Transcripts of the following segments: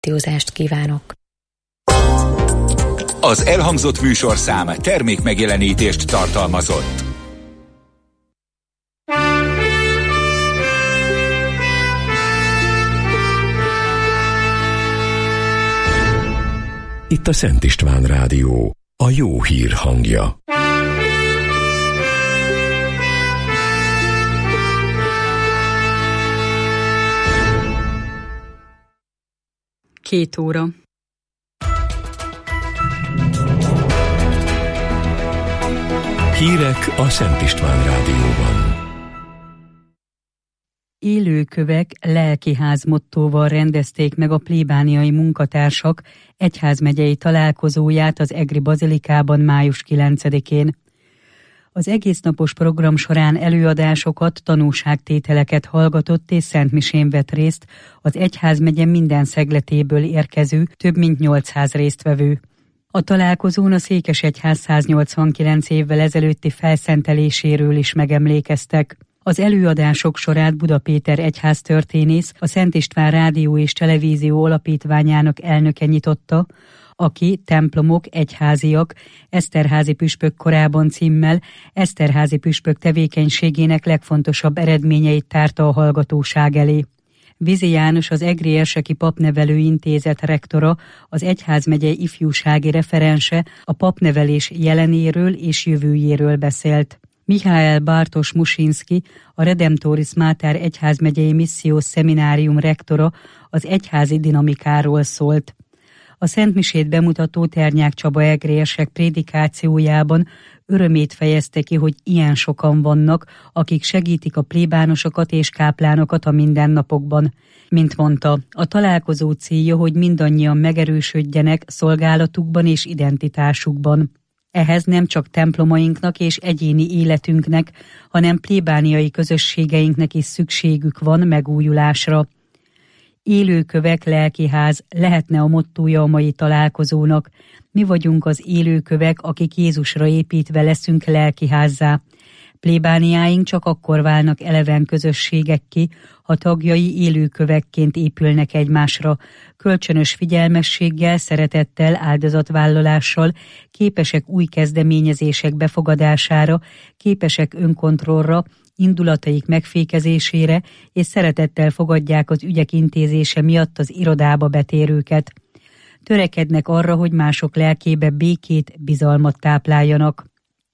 józást kívánok! Az elhangzott műsorszám termékmegjelenítést tartalmazott. Itt a Szent István Rádió, a jó hír hangja. Két óra. Hírek a Szent István Rádióban. Élőkövek lelkiház mottóval rendezték meg a plébániai munkatársak egyházmegyei találkozóját az Egri Bazilikában május 9-én. Az egésznapos program során előadásokat, tanúságtételeket hallgatott és szentmisén vett részt az egyházmegye minden szegletéből érkező több mint 800 résztvevő. A találkozón a Székesegyház 189 évvel ezelőtti felszenteléséről is megemlékeztek. Az előadások sorát Buda Péter egyháztörténész, a Szent István Rádió és Televízió Alapítványának elnöke nyitotta, aki Templomok, egyháziak, Eszterházi püspök korában címmel Eszterházi püspök tevékenységének legfontosabb eredményeit tárta a hallgatóság elé. Vizi János, az Egri Érseki Papnevelő Intézet rektora, az egyházmegye ifjúsági referense a papnevelés jelenéről és jövőjéről beszélt. Mihály Bartos Musinszki, a Redemptoris Mater egyházmegyei missziós szeminárium rektora az egyházi dinamikáról szólt. A szentmisét bemutató Ternyák Csaba egri érsek prédikációjában örömét fejezte ki, hogy ilyen sokan vannak, akik segítik a plébánosokat és káplánokat a mindennapokban. Mint mondta, a találkozó célja, hogy mindannyian megerősödjenek szolgálatukban és identitásukban. Ehhez nem csak templomainknak és egyéni életünknek, hanem plébániai közösségeinknek is szükségük van megújulásra. Élőkövek lelkiház lehetne a mottója a mai találkozónak. Mi vagyunk az élőkövek, akik Jézusra építve leszünk lelkiházzá. Plébániáink csak akkor válnak eleven közösségekké, ha tagjai élőkövekként épülnek egymásra, kölcsönös figyelmességgel, szeretettel, áldozatvállalással, képesek új kezdeményezések befogadására, képesek önkontrollra, indulataik megfékezésére, és szeretettel fogadják az ügyek intézése miatt az irodába betérőket. Törekednek arra, hogy mások lelkébe békét, bizalmat tápláljanak.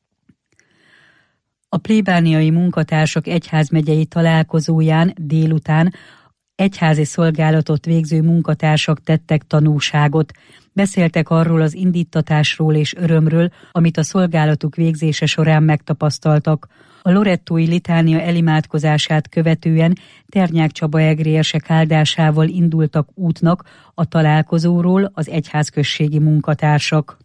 A plébániai munkatársak egyházmegyei találkozóján délután egyházi szolgálatot végző munkatársak tettek tanúságot. Beszéltek arról az indíttatásról és örömről, amit a szolgálatuk végzése során megtapasztaltak. A lorettói litánia elimádkozását követően Ternyák Csaba egri érsek áldásával indultak útnak a találkozóról az egyházközségi munkatársak.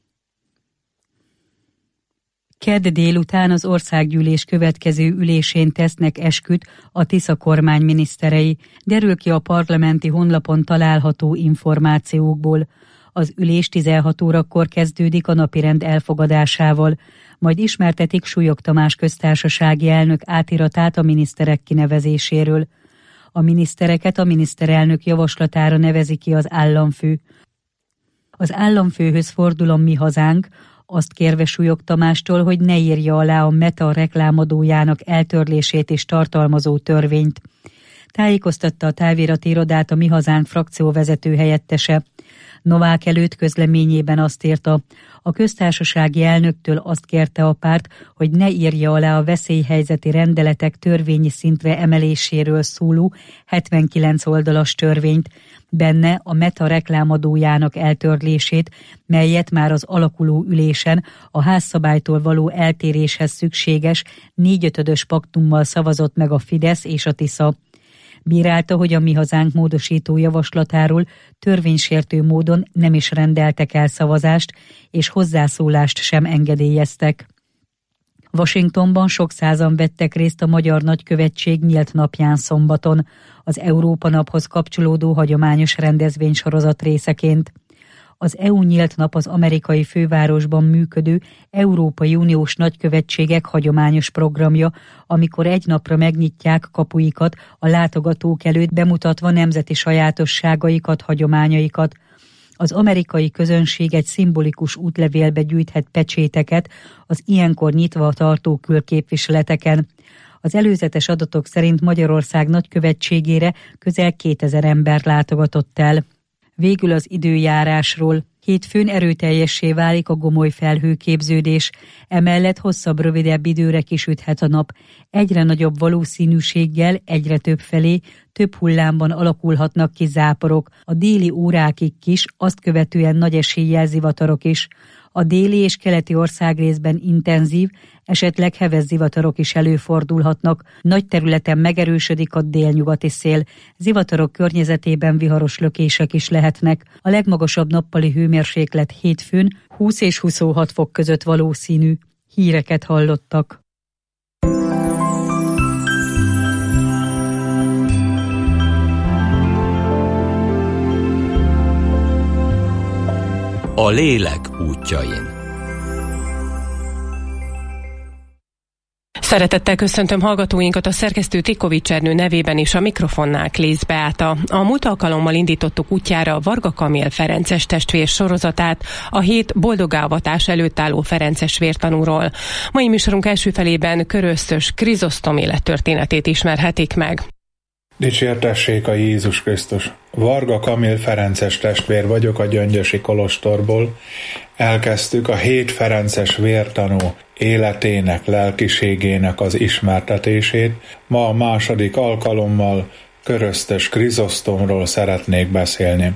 Kedd délután az országgyűlés következő ülésén tesznek esküt a Tisza kormány miniszterei, derül ki a parlamenti honlapon található információkból. Az ülés 16 órakor kezdődik a napirend elfogadásával, majd ismertetik Súlyog Tamás köztársasági elnök átiratát a miniszterek kinevezéséről. A minisztereket a miniszterelnök javaslatára nevezi ki az államfő. Az államfőhöz fordul a Mi Hazánk, azt kérve Súlyog Tamástól, hogy ne írja alá a Meta reklámadójának eltörlését és tartalmazó törvényt. Tájékoztatta a távirati irodát a Mi Hazánk frakcióvezető helyettese. Novák előtt közleményében azt írta, a köztársasági elnöktől azt kérte a párt, hogy ne írja alá a veszélyhelyzeti rendeletek törvényi szintre emeléséről szóló 79 oldalas törvényt, benne a Meta reklámadójának eltörlését, melyet már az alakuló ülésen a házszabálytól való eltéréshez szükséges 4/5 paktummal szavazott meg a Fidesz és a Tisza. Bírálta, hogy a Mi Hazánk módosító javaslatáról törvénysértő módon nem is rendeltek el szavazást, és hozzászólást sem engedélyeztek. Washingtonban sok százan vettek részt a Magyar Nagykövetség nyílt napján szombaton, az Európa naphoz kapcsolódó hagyományos rendezvénysorozat részeként. Az EU Nyílt Nap az amerikai fővárosban működő Európai Uniós nagykövetségek hagyományos programja, amikor egy napra megnyitják kapuikat a látogatók előtt, bemutatva nemzeti sajátosságaikat, hagyományaikat. Az amerikai közönség egy szimbolikus útlevélbe gyűjthet pecséteket az ilyenkor nyitva tartó külképviseleteken. Az előzetes adatok szerint Magyarország nagykövetségére közel 2000 ember látogatott el. Végül az időjárásról. Hétfőn erőteljessé válik a gomoly felhőképződés, emellett hosszabb-rövidebb időre kisüthet a nap. Egyre nagyobb valószínűséggel egyre több felé, több hullámban alakulhatnak ki záporok, a déli órákig is, azt követően nagy eséllyel zivatarok is. A déli és keleti országrészben intenzív, esetleg heves zivatarok is előfordulhatnak. Nagy területen megerősödik a délnyugati szél. Zivatarok környezetében viharos lökések is lehetnek. A legmagasabb nappali hőmérséklet hétfőn 20 és 26 fok között valószínű. Híreket hallottak. A lélek útjain. Szeretettel köszöntöm hallgatóinkat, a szerkesztő Tikovics Ernő nevében is, a mikrofonnál Klész Beáta. A múlt alkalommal indítottuk útjára Varga Kamil ferences testvér sorozatát, a 7 boldogávatás előtt álló ferences vértanúról. Mai műsorunk első felében Köröztös Krizosztom élettörténetét ismerhetik meg. Dicsértessék a Jézus Krisztus! Varga Kamil ferences testvér vagyok a Gyöngyösi kolostorból. Elkezdtük a 7 ferences vértanú életének, lelkiségének az ismertetését. Ma a második alkalommal Köröztös Krizosztomról szeretnék beszélni.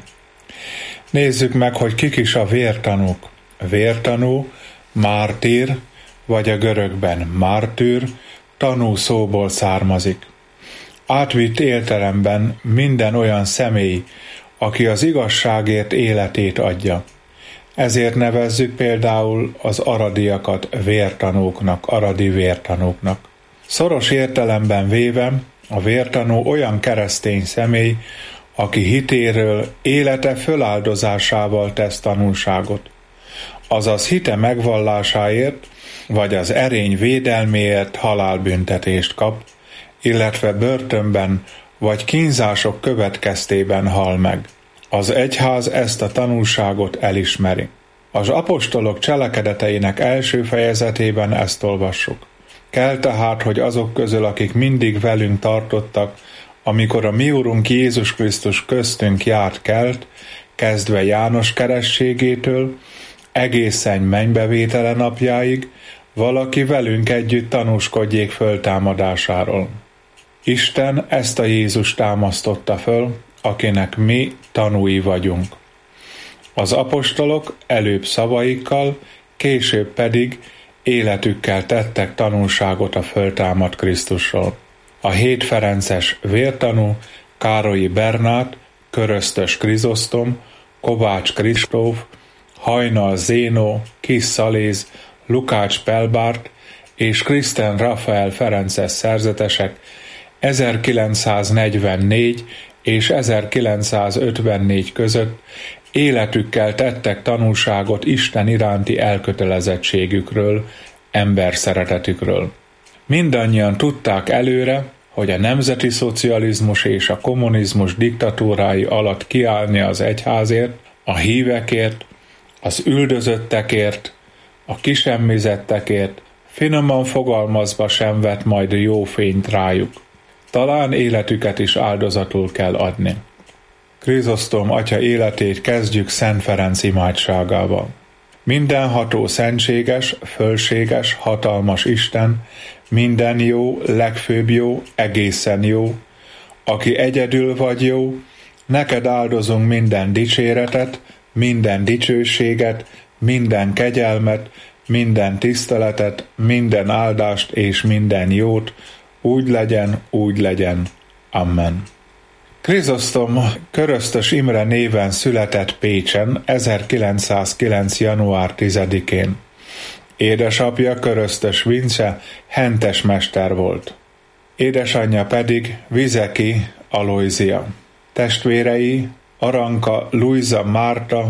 Nézzük meg, hogy kik is a vértanúk. Vértanú, mártír, vagy a görögben mártűr, tanú szóból származik. Átvitt értelemben minden olyan személy, aki az igazságért életét adja. Ezért nevezzük például az aradiakat vértanúknak, aradi vértanúknak. Szoros értelemben véve a vértanú olyan keresztény személy, aki hitéről, élete föláldozásával tesz tanúságot. Azaz hite megvallásáért, vagy az erény védelméért halálbüntetést kap, illetve börtönben vagy kínzások következtében hal meg. Az egyház ezt a tanúságot elismeri. Az apostolok cselekedeteinek első fejezetében ezt olvassuk. Kell tehát, hogy azok közül, akik mindig velünk tartottak, amikor a mi Urunk Jézus Krisztus köztünk járt kelt, kezdve János kerességétől, egészen mennybevétele napjáig, valaki velünk együtt tanúskodjék föltámadásáról. Isten ezt a Jézus támasztotta föl, akinek mi tanúi vagyunk. Az apostolok előbb szavaikkal, később pedig életükkel tettek tanúságot a föltámadt Krisztusról. A 7 ferences vértanú, Károlyi Bernát, Köröztös Krizosztom, Kovács Kristóf, Hajnal Zénó, Kis Szaléz, Lukács Pelbárt és Kriszten Rafael ferences szerzetesek 1944 és 1954 között életükkel tettek tanúságot Isten iránti elkötelezettségükről, emberszeretetükről. Mindannyian tudták előre, hogy a nemzeti szocializmus és a kommunizmus diktatúrái alatt kiállni az egyházért, a hívekért, az üldözöttekért, a kisemmizettekért, finoman fogalmazva sem vet majd jó fényt rájuk. Talán életüket is áldozatul kell adni. Krizosztom atya életét kezdjük Szent Ferenc imádságával. Mindenható szentséges, fölséges, hatalmas Isten, minden jó, legfőbb jó, egészen jó, aki egyedül vagy jó, neked áldozunk minden dicséretet, minden dicsőséget, minden kegyelmet, minden tiszteletet, minden áldást és minden jót, úgy legyen. Amen. Krizosztom Köröztös Imre néven született Pécsen 1909. január 10-én. Édesapja Köröztös Vince hentes mester volt. Édesanyja pedig Vizeki Alojzia. Testvérei Aranka Luisa Márta,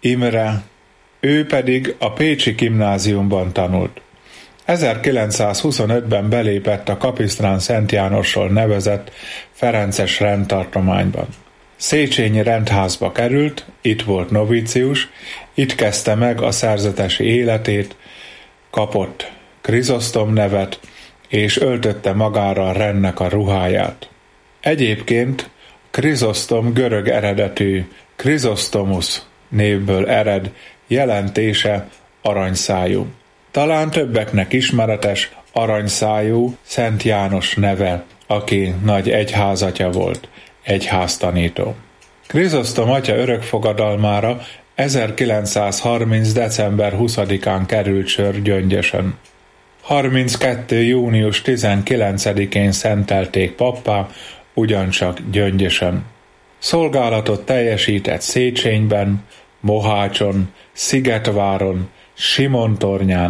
Imre, ő pedig a pécsi gimnáziumban tanult. 1925-ben belépett a Kapisztrán Szent Jánosról nevezett ferences rendtartományban. Széchenyi rendházba került, itt volt novícius, itt kezdte meg a szerzetesi életét, kapott Krizosztom nevet, és öltötte magára a rendnek a ruháját. Egyébként Krizosztom görög eredetű Krizosztomusz névből ered, jelentése aranyszájú. Talán többeknek ismeretes aranyszájú Szent János neve, aki nagy egyházatja volt, egyháztanító. Krizosztom atya örökfogadalmára 1930. december 20-án került sor Gyöngyösön. 32. június 19-én szentelték pappá, ugyancsak Gyöngyösön. Szolgálatot teljesített Széchenyben, Mohácson, Szigetváron, Simontornyán.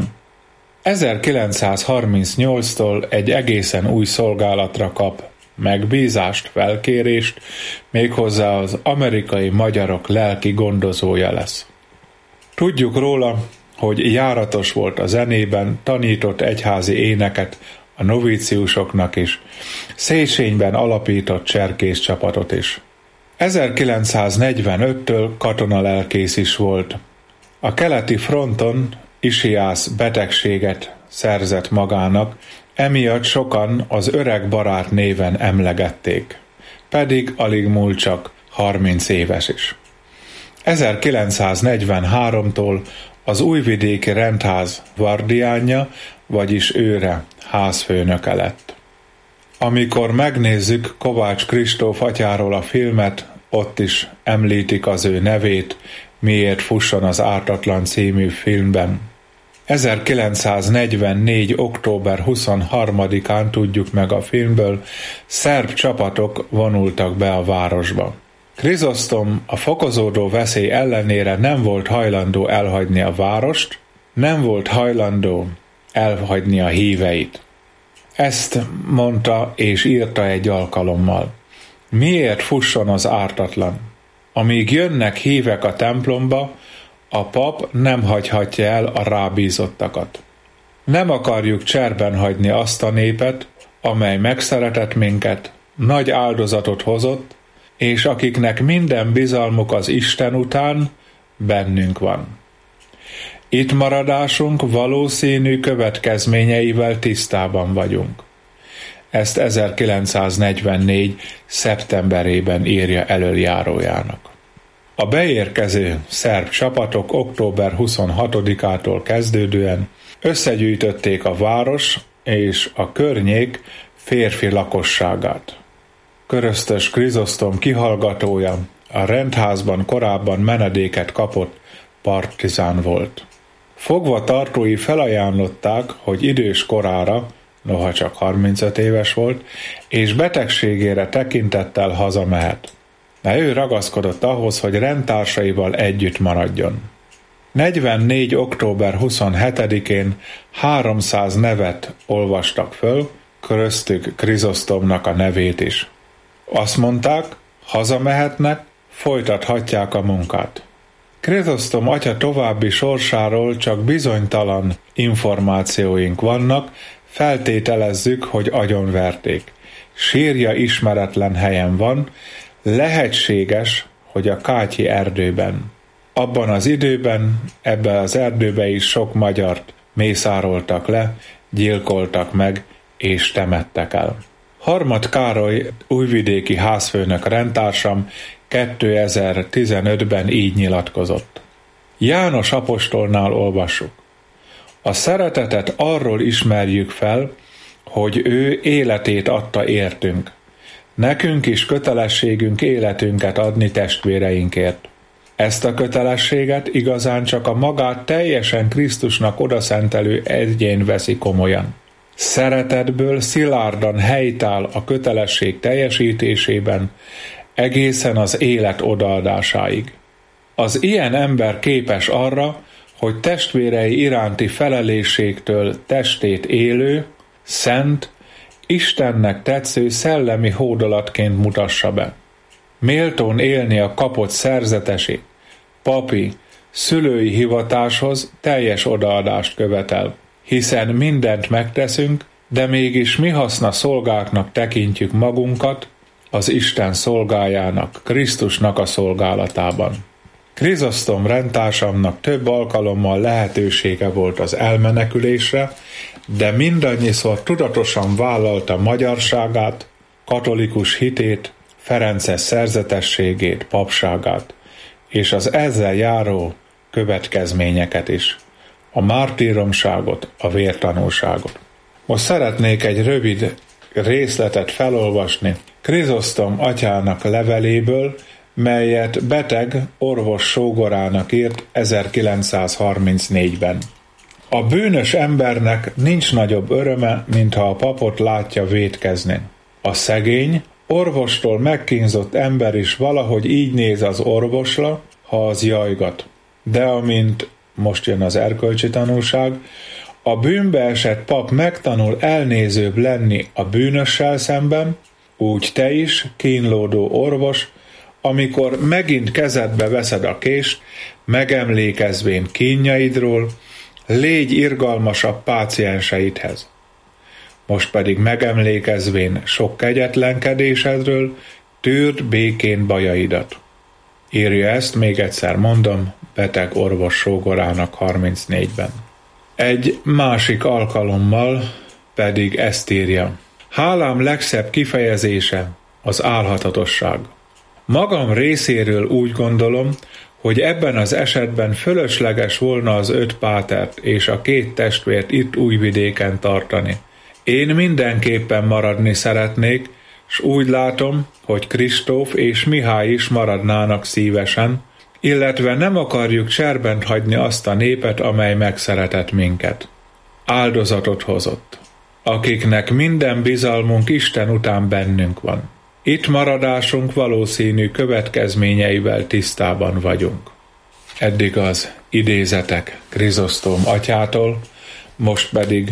1938-tól egy egészen új szolgálatra kap megbízást, felkérést, méghozzá az amerikai magyarok lelki gondozója lesz. Tudjuk róla, hogy járatos volt a zenében, tanított egyházi éneket a novíciusoknak is, Széchenyben alapított cserkész csapatot is. 1945-től katonalelkész is volt. A keleti fronton Isiász betegséget szerzett magának, emiatt sokan az öreg barát néven emlegették, pedig alig múlt csak 30 éves is. 1943-tól az újvidéki rendház vardiánja, vagyis őre, házfőnöke lett. Amikor megnézzük Kovács Kristóf atyáról a filmet, ott is említik az ő nevét, Miért fusson az ártatlan című filmben. 1944. október 23-án tudjuk meg a filmből, szerb csapatok vonultak be a városba. Krizosztom a fokozódó veszély ellenére nem volt hajlandó elhagyni a várost, nem volt hajlandó elhagyni a híveit. Ezt mondta és írta egy alkalommal. Miért fusson az ártatlan? Amíg jönnek hívek a templomba, a pap nem hagyhatja el a rábízottakat. Nem akarjuk cserben hagyni azt a népet, amely megszeretett minket, nagy áldozatot hozott, és akiknek minden bizalmuk az Isten után bennünk van. Itt maradásunk valószínű következményeivel tisztában vagyunk. Ezt 1944. szeptemberében írja elöljárójának. A beérkező szerb csapatok október 26-ától kezdődően összegyűjtötték a város és a környék férfi lakosságát. Köröztös Krizosztom kihallgatója, a rendházban korábban menedéket kapott partizán volt. Fogva tartói felajánlották, hogy idős korára, noha csak 35 éves volt, és betegségére tekintettel hazamehet. De ő ragaszkodott ahhoz, hogy rendtársaival együtt maradjon. 44. október 27-én 300 nevet olvastak föl, köztük Krizosztomnak a nevét is. Azt mondták, hazamehetnek, folytathatják a munkát. Krizosztom atya további sorsáról csak bizonytalan információink vannak, feltételezzük, hogy agyonverték. Sírja ismeretlen helyen van, lehetséges, hogy a Kátyi erdőben. Abban az időben, ebbe az erdőbe is sok magyart mészároltak le, gyilkoltak meg és temettek el. Harmad Károly újvidéki házfőnök rendtársam 2015-ben így nyilatkozott. János apostolnál olvassuk. A szeretetet arról ismerjük fel, hogy ő életét adta értünk. Nekünk is kötelességünk életünket adni testvéreinkért. Ezt a kötelességet igazán csak a magát teljesen Krisztusnak odaszentelő egyén veszi komolyan. Szeretetből szilárdan helytáll a kötelesség teljesítésében, egészen az élet odaadásáig. Az ilyen ember képes arra, hogy testvérei iránti felelősségtől testét élő, szent, Istennek tetsző szellemi hódolatként mutassa be. Méltón élni a kapott szerzetesi, papi, szülői hivatáshoz teljes odaadást követel, hiszen mindent megteszünk, de mégis mi haszna szolgáknak tekintjük magunkat az Isten szolgájának, Krisztusnak a szolgálatában. Krizosztom rendtársamnak több alkalommal lehetősége volt az elmenekülésre, de mindannyiszor tudatosan vállalta magyarságát, katolikus hitét, ferences szerzetességét, papságát, és az ezzel járó következményeket is, a mártíromságot, a vértanúságot. Most szeretnék egy rövid részletet felolvasni Krizosztom atyának leveléből, melyet beteg orvos sógorának írt 1934-ben. A bűnös embernek nincs nagyobb öröme, mintha a papot látja vétkezni. A szegény, orvostól megkínzott ember is valahogy így néz az orvosra, ha az jajgat. De amint, most jön az erkölcsi tanulság, a bűnbe esett pap megtanul elnézőbb lenni a bűnössel szemben, úgy te is, kínlódó orvos, amikor megint kezedbe veszed a kést, megemlékezvén kínjaidról, légy irgalmasabb pácienseidhez. Most pedig megemlékezvén sok kegyetlenkedésedről, tűrd békén bajaidat. Írja ezt, még egyszer mondom, beteg orvos sógorának 34-ben. Egy másik alkalommal pedig ezt írja. Hálám legszebb kifejezése az álhatatosság. Magam részéről úgy gondolom, hogy ebben az esetben fölösleges volna az 5 pátert és a 2 testvért itt Újvidéken tartani. Én mindenképpen maradni szeretnék, s úgy látom, hogy Kristóf és Mihály is maradnának szívesen, illetve nem akarjuk cserbent hagyni azt a népet, amely megszeretett minket. Áldozatot hozott, akiknek minden bizalmunk Isten után bennünk van. Itt maradásunk valószínű következményeivel tisztában vagyunk. Eddig az idézetek Krizosztom atyától, most pedig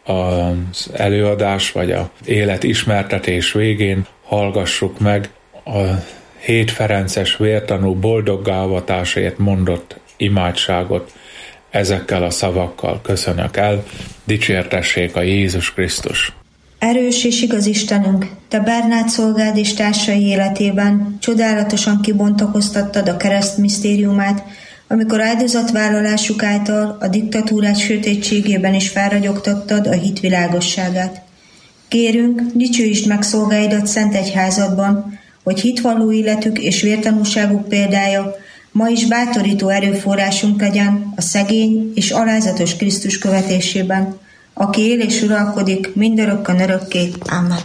az előadás vagy az életismertetés végén hallgassuk meg a 7 ferences vértanú boldoggá avatásért mondott imádságot. Ezekkel a szavakkal köszönök el, dicsértessék a Jézus Krisztus! Erős és igaz Istenünk, Te Bernát szolgád és társai életében csodálatosan kibontakoztattad a kereszt misztériumát, amikor áldozatvállalásuk által a diktatúrát sötétségében is felragyogtattad a hit világosságát. Kérünk, dicsőítsd meg szolgáidat szent egyházadban, hogy hitvalló életük és vértanúságuk példája ma is bátorító erőforrásunk legyen a szegény és alázatos Krisztus követésében, aki él és uralkodik mindörökkön örökké. Amen.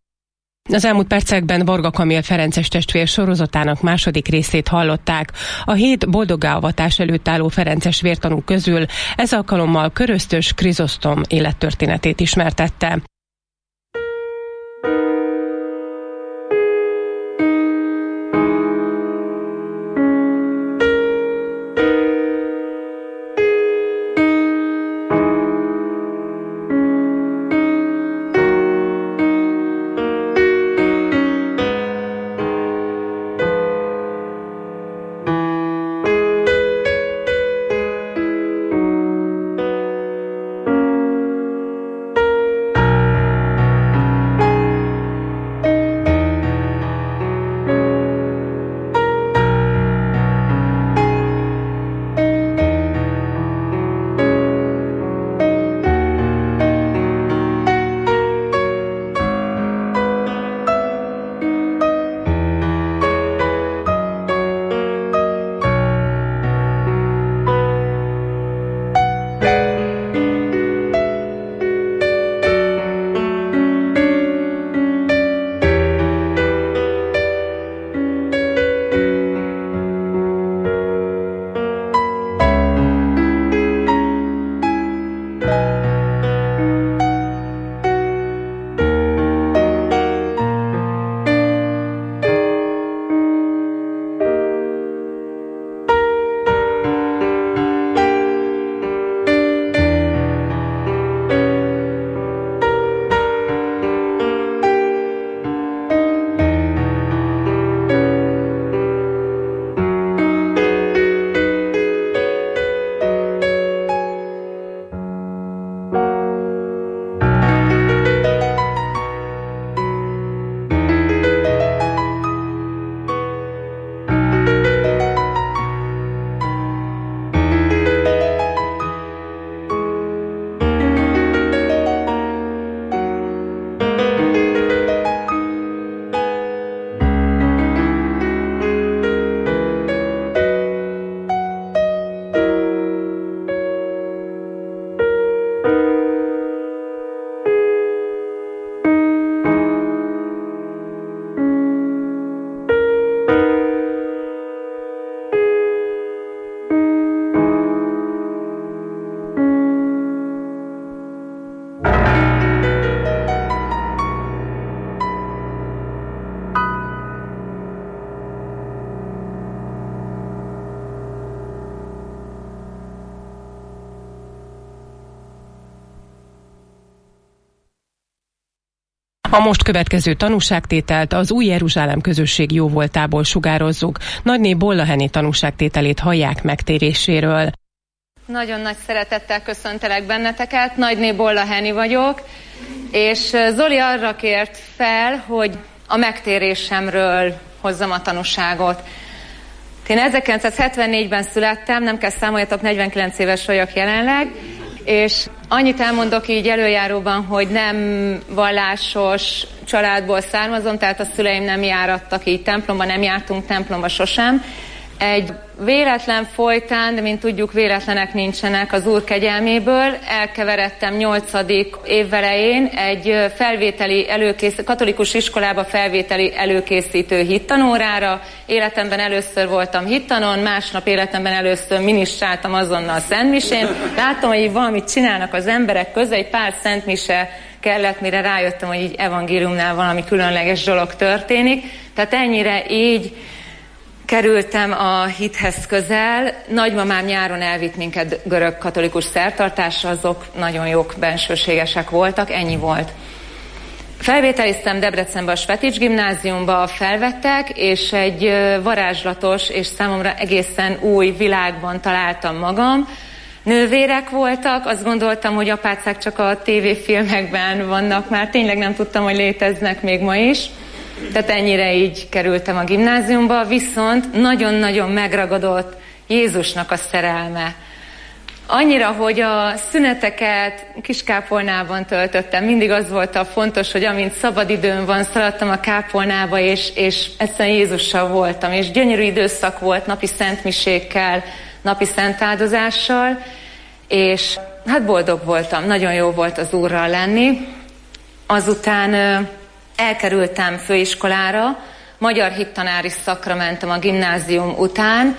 Az elmúlt percekben Varga Kamil ferences testvér sorozatának második részét hallották. A 7 boldoggá avatás előtt álló ferences vértanú közül ez alkalommal Köröztös Krizosztom élettörténetét ismertette. A most következő tanúságtételt az Új Jeruzsálem közösség jóvoltából sugározzuk. Nagyné Bolla Henny tanúságtételét hallják megtéréséről. Nagyon nagy szeretettel köszöntelek benneteket, Nagyné Bolla Henny vagyok, és Zoli arra kért fel, hogy a megtérésemről hozzam a tanúságot. Én 1974-ben születtem, nem kell számoljatok, 49 éves vagyok jelenleg, és annyit elmondok így előjáróban, hogy nem vallásos családból származom, tehát a szüleim nem járattak így templomba, nem jártunk templomba sosem. Egy véletlen folytán, de mint tudjuk, véletlenek nincsenek az Úr kegyelméből, elkeveredtem 8. évvelején egy katolikus iskolába felvételi előkészítő hittanórára. Életemben először voltam hittanon, másnap életemben először minisztráltam azonnal szentmisén. Láttam, hogy valamit csinálnak az emberek közül, egy pár szentmise kellett, mire rájöttem, hogy így evangéliumnál valami különleges dolog történik. Tehát ennyire így kerültem a hithez közel. Nagymamám nyáron elvitt minket görög katolikus szertartásra, azok nagyon jók, bensőségesek voltak, ennyi volt. Felvételiztem Debrecenbe a Svetics gimnáziumba, felvettek, és egy varázslatos és számomra egészen új világban találtam magam. Nővérek voltak, azt gondoltam, hogy apácák csak a tévéfilmekben vannak már, tényleg nem tudtam, hogy léteznek még ma is. Tehát ennyire így kerültem a gimnáziumba, viszont nagyon-nagyon megragadott Jézusnak a szerelme. Annyira, hogy a szüneteket Kiskápolnában töltöttem, mindig az volt a fontos, hogy amint szabadidőm van, szaladtam a kápolnába, és egyszerűen Jézussal voltam, és gyönyörű időszak volt napi szentmisékkel, napi szentáldozással, és hát boldog voltam, nagyon jó volt az Úrral lenni. Azután elkerültem főiskolára, magyar hittanári szakra mentem a gimnázium után,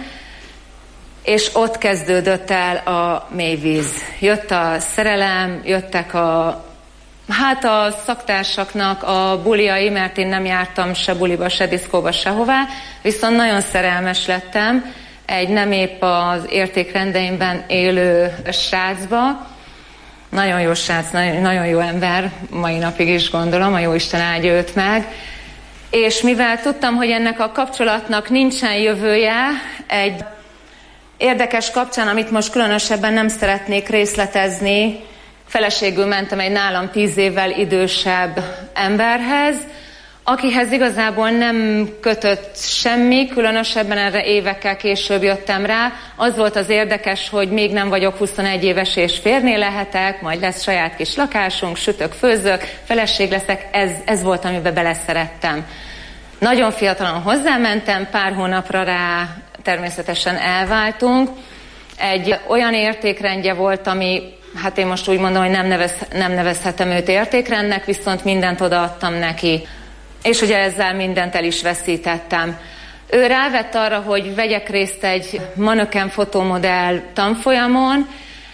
és ott kezdődött el a mélyvíz. Jött a szerelem, jöttek a szaktársaknak a buliai, mert én nem jártam se buliba, se diszkóba, sehová, viszont nagyon szerelmes lettem egy nem épp az értékrendeimben élő srácba. Nagyon jó srác, nagyon jó ember, mai napig is gondolom, a Jóisten áldja őt meg. És mivel tudtam, hogy ennek a kapcsolatnak nincsen jövője, egy érdekes kapcsán, amit most különösebben nem szeretnék részletezni, feleségül mentem egy nálam 10 évvel idősebb emberhez, akihez igazából nem kötött semmi, különösebben erre évekkel később jöttem rá. Az volt az érdekes, hogy még nem vagyok 21 éves és férné lehetek, majd lesz saját kis lakásunk, sütök, főzök, feleség leszek, ez volt, amiben beleszerettem. Nagyon fiatalon hozzámentem, pár hónapra rá természetesen elváltunk. Egy olyan értékrendje volt, ami, hát én most úgy mondom, hogy nem nevezhetem őt értékrendnek, viszont mindent odaadtam neki. És ugye ezzel mindent el is veszítettem. Ő rávett arra, hogy vegyek részt egy manöken fotómodell tanfolyamon,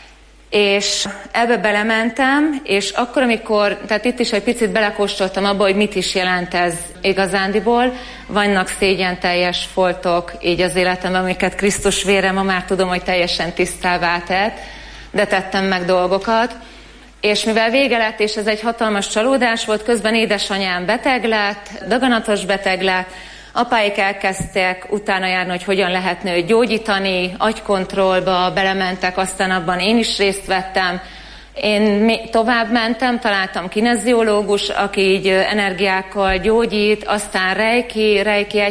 és ebbe belementem, és akkor, tehát itt is egy picit belekóstoltam abba, hogy mit is jelent ez igazándiból. Vannak szégyenteljes foltok így az életemben, amiket Krisztus vére ma már tudom, hogy teljesen tisztává tett, de tettem meg dolgokat. És mivel vége lett, és ez egy hatalmas csalódás volt, közben édesanyám beteg lett, daganatos beteg lett, apáik elkezdtek utána járni, hogy hogyan lehetne őt gyógyítani, agykontrollba belementek, aztán abban én is részt vettem. Én tovább mentem, találtam kineziológus, aki így energiákkal gyógyít, aztán reiki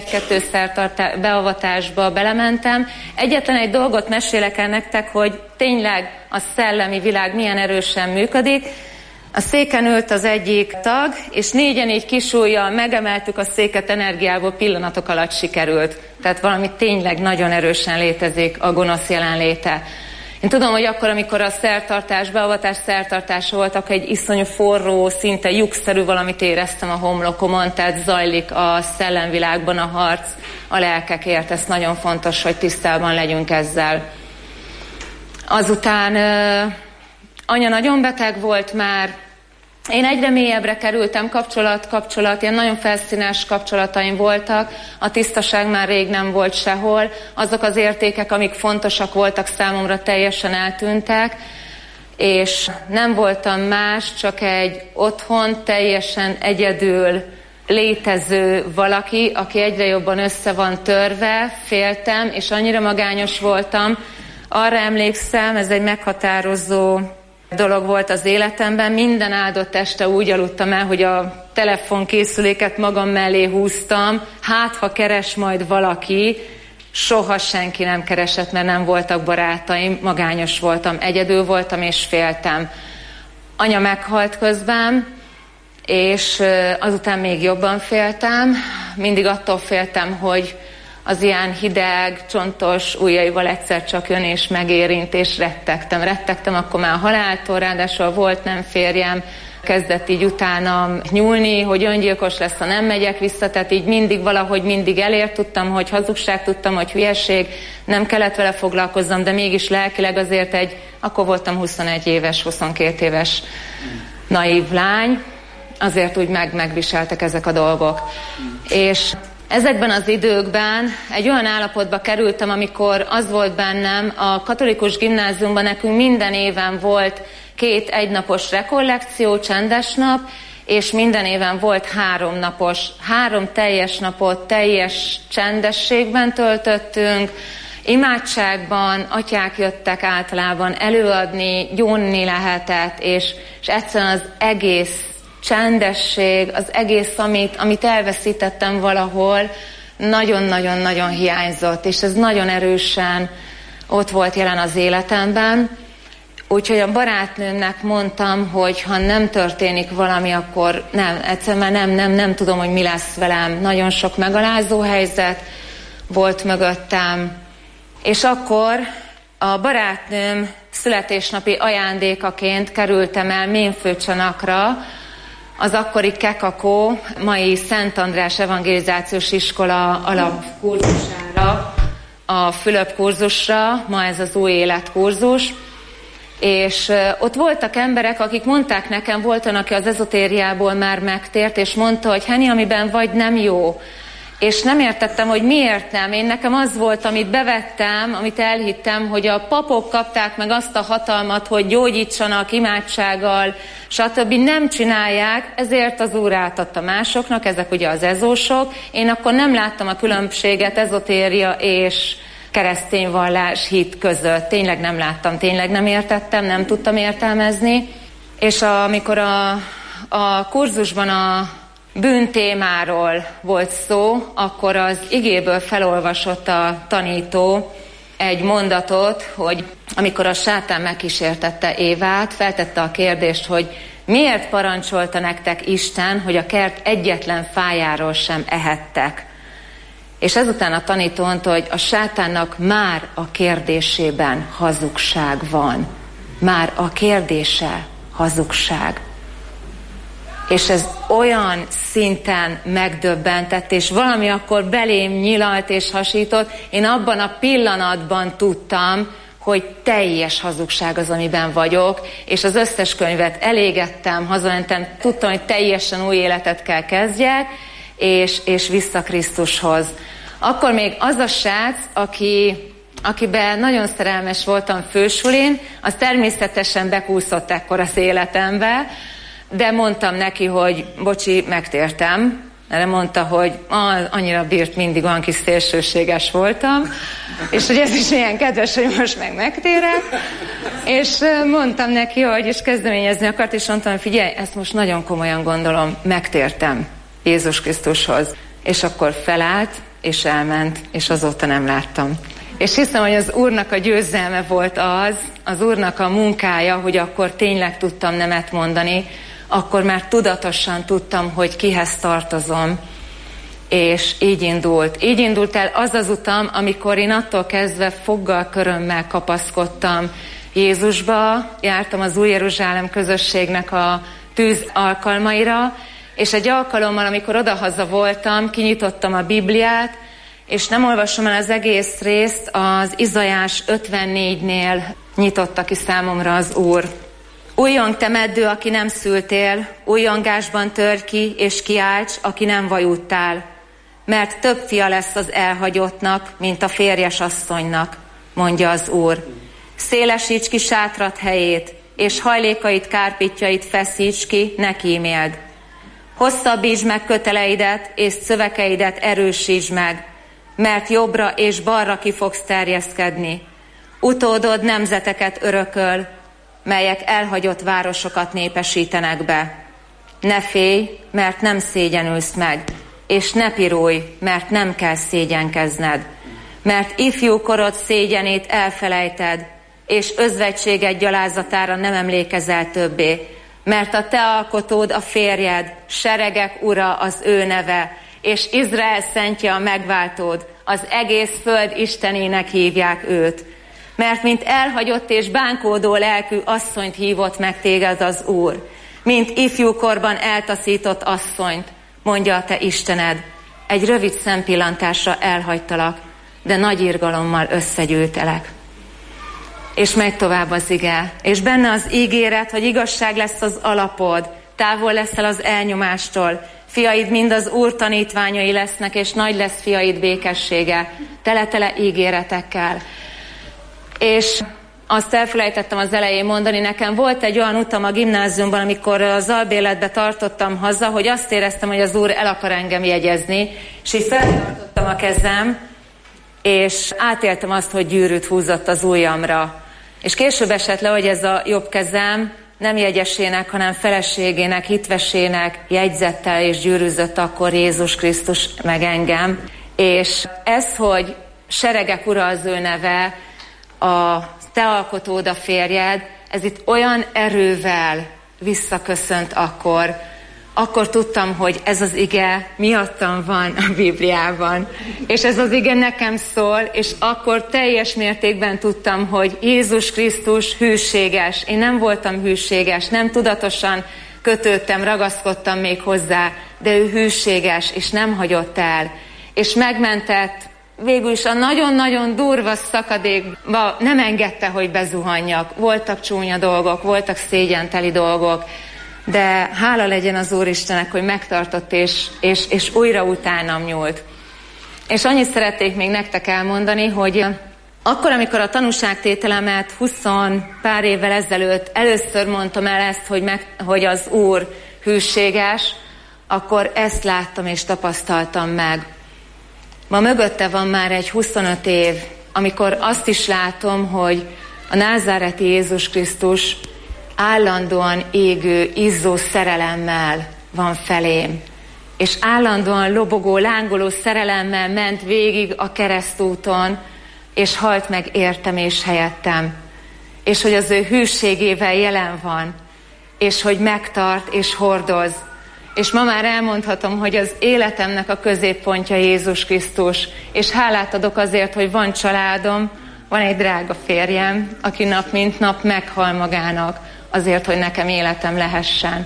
1-2 beavatásba belementem. Egyetlen egy dolgot mesélek el nektek, hogy tényleg a szellemi világ milyen erősen működik. A széken ült az egyik tag, és 4 így kisújjal megemeltük a széket energiából, pillanatok alatt sikerült. Tehát valami tényleg nagyon erősen létezik a gonosz jelenléte. Én tudom, hogy akkor, amikor a beavatás szertartása volt, akkor egy iszonyú forró, szinte lyukszerű valamit éreztem a homlokomon, tehát zajlik a szellemvilágban a harc a lelkekért. Ez nagyon fontos, hogy tisztában legyünk ezzel. Azután anya nagyon beteg volt már, én egyre mélyebbre kerültem, kapcsolat, ilyen nagyon felszínes kapcsolataim voltak, a tisztaság már rég nem volt sehol, azok az értékek, amik fontosak voltak számomra, teljesen eltűntek, és nem voltam más, csak egy otthon teljesen egyedül létező valaki, aki egyre jobban össze van törve, féltem, és annyira magányos voltam. Arra emlékszem, ez egy meghatározó dolog volt az életemben, minden áldott este úgy aludtam el, hogy a telefonkészüléket magam mellé húztam, hát ha keres majd valaki. Soha senki nem keresett, mert nem voltak barátaim, magányos voltam, egyedül voltam és féltem. Anya meghalt közben, és azután még jobban féltem. Mindig attól féltem, hogy az ilyen hideg, csontos ujjaival egyszer csak jön és megérint, és rettegtem. Rettegtem akkor már a haláltól, ráadásul volt nem férjem, kezdett így utánam nyúlni, hogy öngyilkos lesz, ha nem megyek vissza, tehát így mindig elért, tudtam, hogy hazugság, tudtam, hogy hülyeség, nem kellett vele foglalkoznom, de mégis lelkileg azért akkor voltam 21 éves, 22 éves naív lány, azért úgy megviseltek ezek a dolgok. És ezekben az időkben egy olyan állapotba kerültem, amikor az volt bennem, a katolikus gimnáziumban nekünk minden éven volt 2 egynapos rekollekció, csendes nap, és minden éven volt 3 napos, 3 teljes napot teljes csendességben töltöttünk, imádságban, atyák jöttek általában előadni, gyónni lehetett, és egyszerűen az egész csendesség, az egész, amit elveszítettem valahol, nagyon-nagyon-nagyon hiányzott, és ez nagyon erősen ott volt jelen az életemben. Úgyhogy a barátnőmnek mondtam, hogy ha nem történik valami, akkor egyszerűen nem tudom, hogy mi lesz velem. Nagyon sok megalázó helyzet volt mögöttem. És akkor a barátnőm születésnapi ajándékaként kerültem el Mémfőcsanakra, az akkori Kekakó, mai Szent András Evangelizációs Iskola alapkurzusára, a Fülöp kurzusra, ma ez az új életkurzus, és ott voltak emberek, akik mondták nekem, volt olyan, aki az ezotériából már megtért, és mondta, hogy Henny, amiben vagy nem jó. És nem értettem, hogy miért nem. Nekem az volt, amit bevettem, amit elhittem, hogy a papok kapták meg azt a hatalmat, hogy gyógyítsanak imádsággal, stb. Nem csinálják, ezért az Úr átadta másoknak, ezek ugye az ezósok. Én akkor nem láttam a különbséget ezotéria és keresztény vallás, hit között. Tényleg nem láttam, tényleg nem értettem, nem tudtam értelmezni. És amikor a kurzusban a bűn témáról volt szó, akkor az igéből felolvasott a tanító egy mondatot, hogy amikor a sátán megkísértette Évát, feltette a kérdést, hogy miért parancsolta nektek Isten, hogy a kert egyetlen fájáról sem ehettek. És ezután a tanító mondta, hogy a sátánnak már a kérdésében hazugság van. Már a kérdése hazugság. És ez olyan szinten megdöbbentett, és valami akkor belém nyilalt és hasított. Én abban a pillanatban tudtam, hogy teljes hazugság az, amiben vagyok, és az összes könyvet elégettem, hazamentem, tudtam, hogy teljesen új életet kell kezdjek, és vissza Krisztushoz. Akkor még az a srác, akiben nagyon szerelmes voltam fősulin, az természetesen bekúszott ekkor az életembe, de mondtam neki, hogy bocsi, megtértem. Erre mondta, hogy annyira bírt, mindig olyan kis szélsőséges voltam, és hogy ez is ilyen kedves, hogy most megtérek. És mondtam neki, hogy és kezdeményezni akart, és mondtam, hogy figyelj, ezt most nagyon komolyan gondolom, megtértem Jézus Krisztushoz. És akkor felállt, és elment, és azóta nem láttam. És hiszem, hogy az Úrnak a győzelme volt az Úrnak a munkája, hogy akkor tényleg tudtam nemet mondani, akkor már tudatosan tudtam, hogy kihez tartozom, és így indult. Így indult el az az utam, amikor én attól kezdve foggal, körömmel kapaszkodtam Jézusba, jártam az Új Jeruzsálem közösségnek a tűz alkalmaira, és egy alkalommal, amikor odahaza voltam, kinyitottam a Bibliát, és nem olvasom el az egész részt, az Izaiás 54-nél nyitotta ki számomra az Úr. Újjong te meddő, aki nem szültél, újjongásban törj ki, és kiálts, aki nem vajudtál, mert több fia lesz az elhagyottnak, mint a férjes asszonynak, mondja az Úr. Szélesíts ki sátrat helyét, és hajlékait, kárpitjait feszíts ki, ne kíméld. Hosszabbítsd meg köteleidet, és szövekeidet erősítsd meg, mert jobbra és balra ki fogsz terjeszkedni. Utódod nemzeteket örököl, melyek elhagyott városokat népesítenek be. Ne félj, mert nem szégyenülsz meg, és ne pirulj, mert nem kell szégyenkezned. Mert ifjú korod szégyenét elfelejted, és özvegységed gyalázatára nem emlékezel többé. Mert a te alkotód a férjed, seregek ura az ő neve, és Izrael szentje a megváltód, az egész föld istenének hívják őt. Mert mint elhagyott és bánkódó lelkű asszonyt hívott meg téged az Úr, mint ifjúkorban eltaszított asszonyt, mondja a te Istened. Egy rövid szempillantásra elhagytalak, de nagy irgalommal összegyűltelek. És megy tovább az ige. És benne az ígéret, hogy igazság lesz az alapod, távol leszel az elnyomástól, fiaid mind az Úr tanítványai lesznek, és nagy lesz fiaid békessége, tele-tele ígéretekkel. És azt elfelejtettem az elején mondani, nekem volt egy olyan utam a gimnáziumban, amikor az albéletbe tartottam haza, hogy azt éreztem, hogy az Úr el akar engem jegyezni, és így feltartottam a kezem, és átéltem azt, hogy gyűrűt húzott az ujjamra. És később esett le, hogy ez a jobb kezem nem jegyesének, hanem feleségének, hitvesének jegyzettel és gyűrűzött akkor Jézus Krisztus meg engem. És ez, hogy seregek ura az ő neve, a te alkotód a férjed, ez itt olyan erővel visszaköszönt akkor tudtam, hogy ez az ige miattam van a Bibliában, és ez az ige nekem szól, és akkor teljes mértékben tudtam, hogy Jézus Krisztus hűséges. Én nem voltam hűséges, nem tudatosan kötődtem, ragaszkodtam még hozzá, de ő hűséges, és nem hagyott el, és megmentett. Végül is a nagyon-nagyon durva szakadékba nem engedte, hogy bezuhanjak. Voltak csúnya dolgok, voltak szégyenteli dolgok, de hála legyen az Úristennek, hogy megtartott és újra utánam nyúlt. És annyit szeretnék még nektek elmondani, hogy akkor, amikor a tanúságtételemet 20 pár évvel ezelőtt először mondtam el ezt, hogy az Úr hűséges, akkor ezt láttam és tapasztaltam meg. Ma mögötte van már egy 25 év, amikor azt is látom, hogy a názáreti Jézus Krisztus állandóan égő, izzó szerelemmel van felém, és állandóan lobogó, lángoló szerelemmel ment végig a keresztúton, és halt meg értem és helyettem, és hogy az ő hűségével jelen van, és hogy megtart és hordoz. És ma már elmondhatom, hogy az életemnek a középpontja Jézus Krisztus, és hálát adok azért, hogy van családom, van egy drága férjem, aki nap mint nap meghal magának azért, hogy nekem életem lehessen.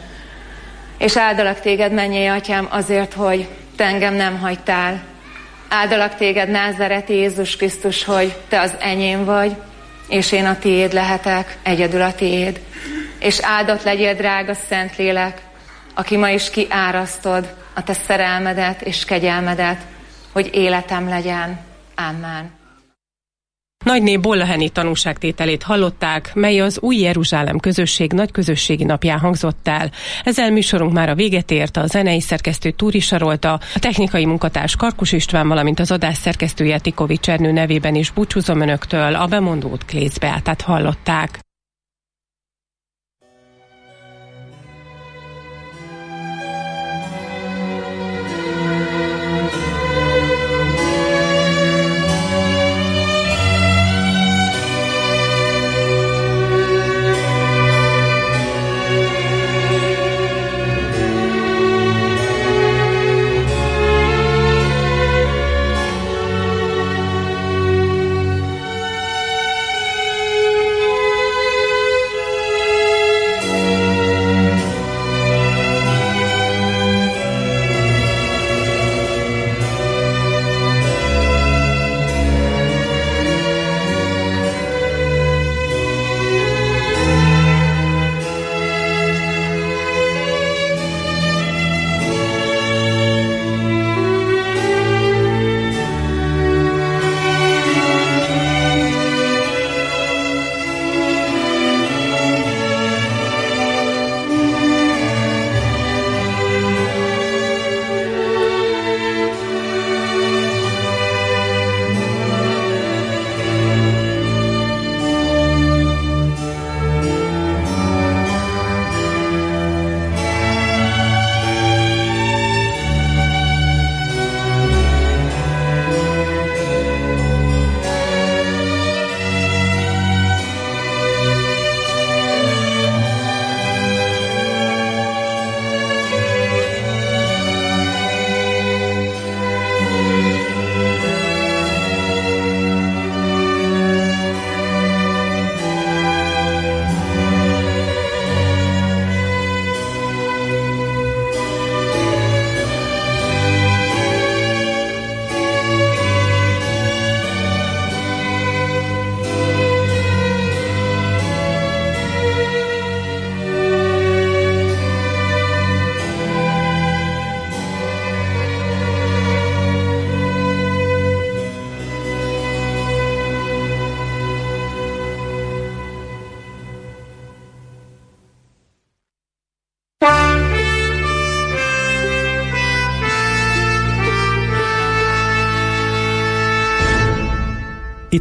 És áldalak téged, mennyei Atyám, azért, hogy te engem nem hagytál. Áldalak téged, názáreti Jézus Krisztus, hogy te az enyém vagy, és én a tiéd lehetek, egyedül a tiéd. És áldott legyél, drága Szentlélek, aki ma is kiárasztod a te szerelmedet és kegyelmedet, hogy életem legyen. Amen. Nagyné Bollaheni tanúságtételét hallották, mely az Új Jeruzsálem közösség nagy közösségi napján hangzott el. Ezzel műsorunk már a véget ért, a zenei szerkesztő Túri Sarolta, a technikai munkatárs Karkus István, valamint az adás szerkesztője Tikovics Ernő nevében is búcsúzom önöktől, a bemondót Klész Beátát hallották.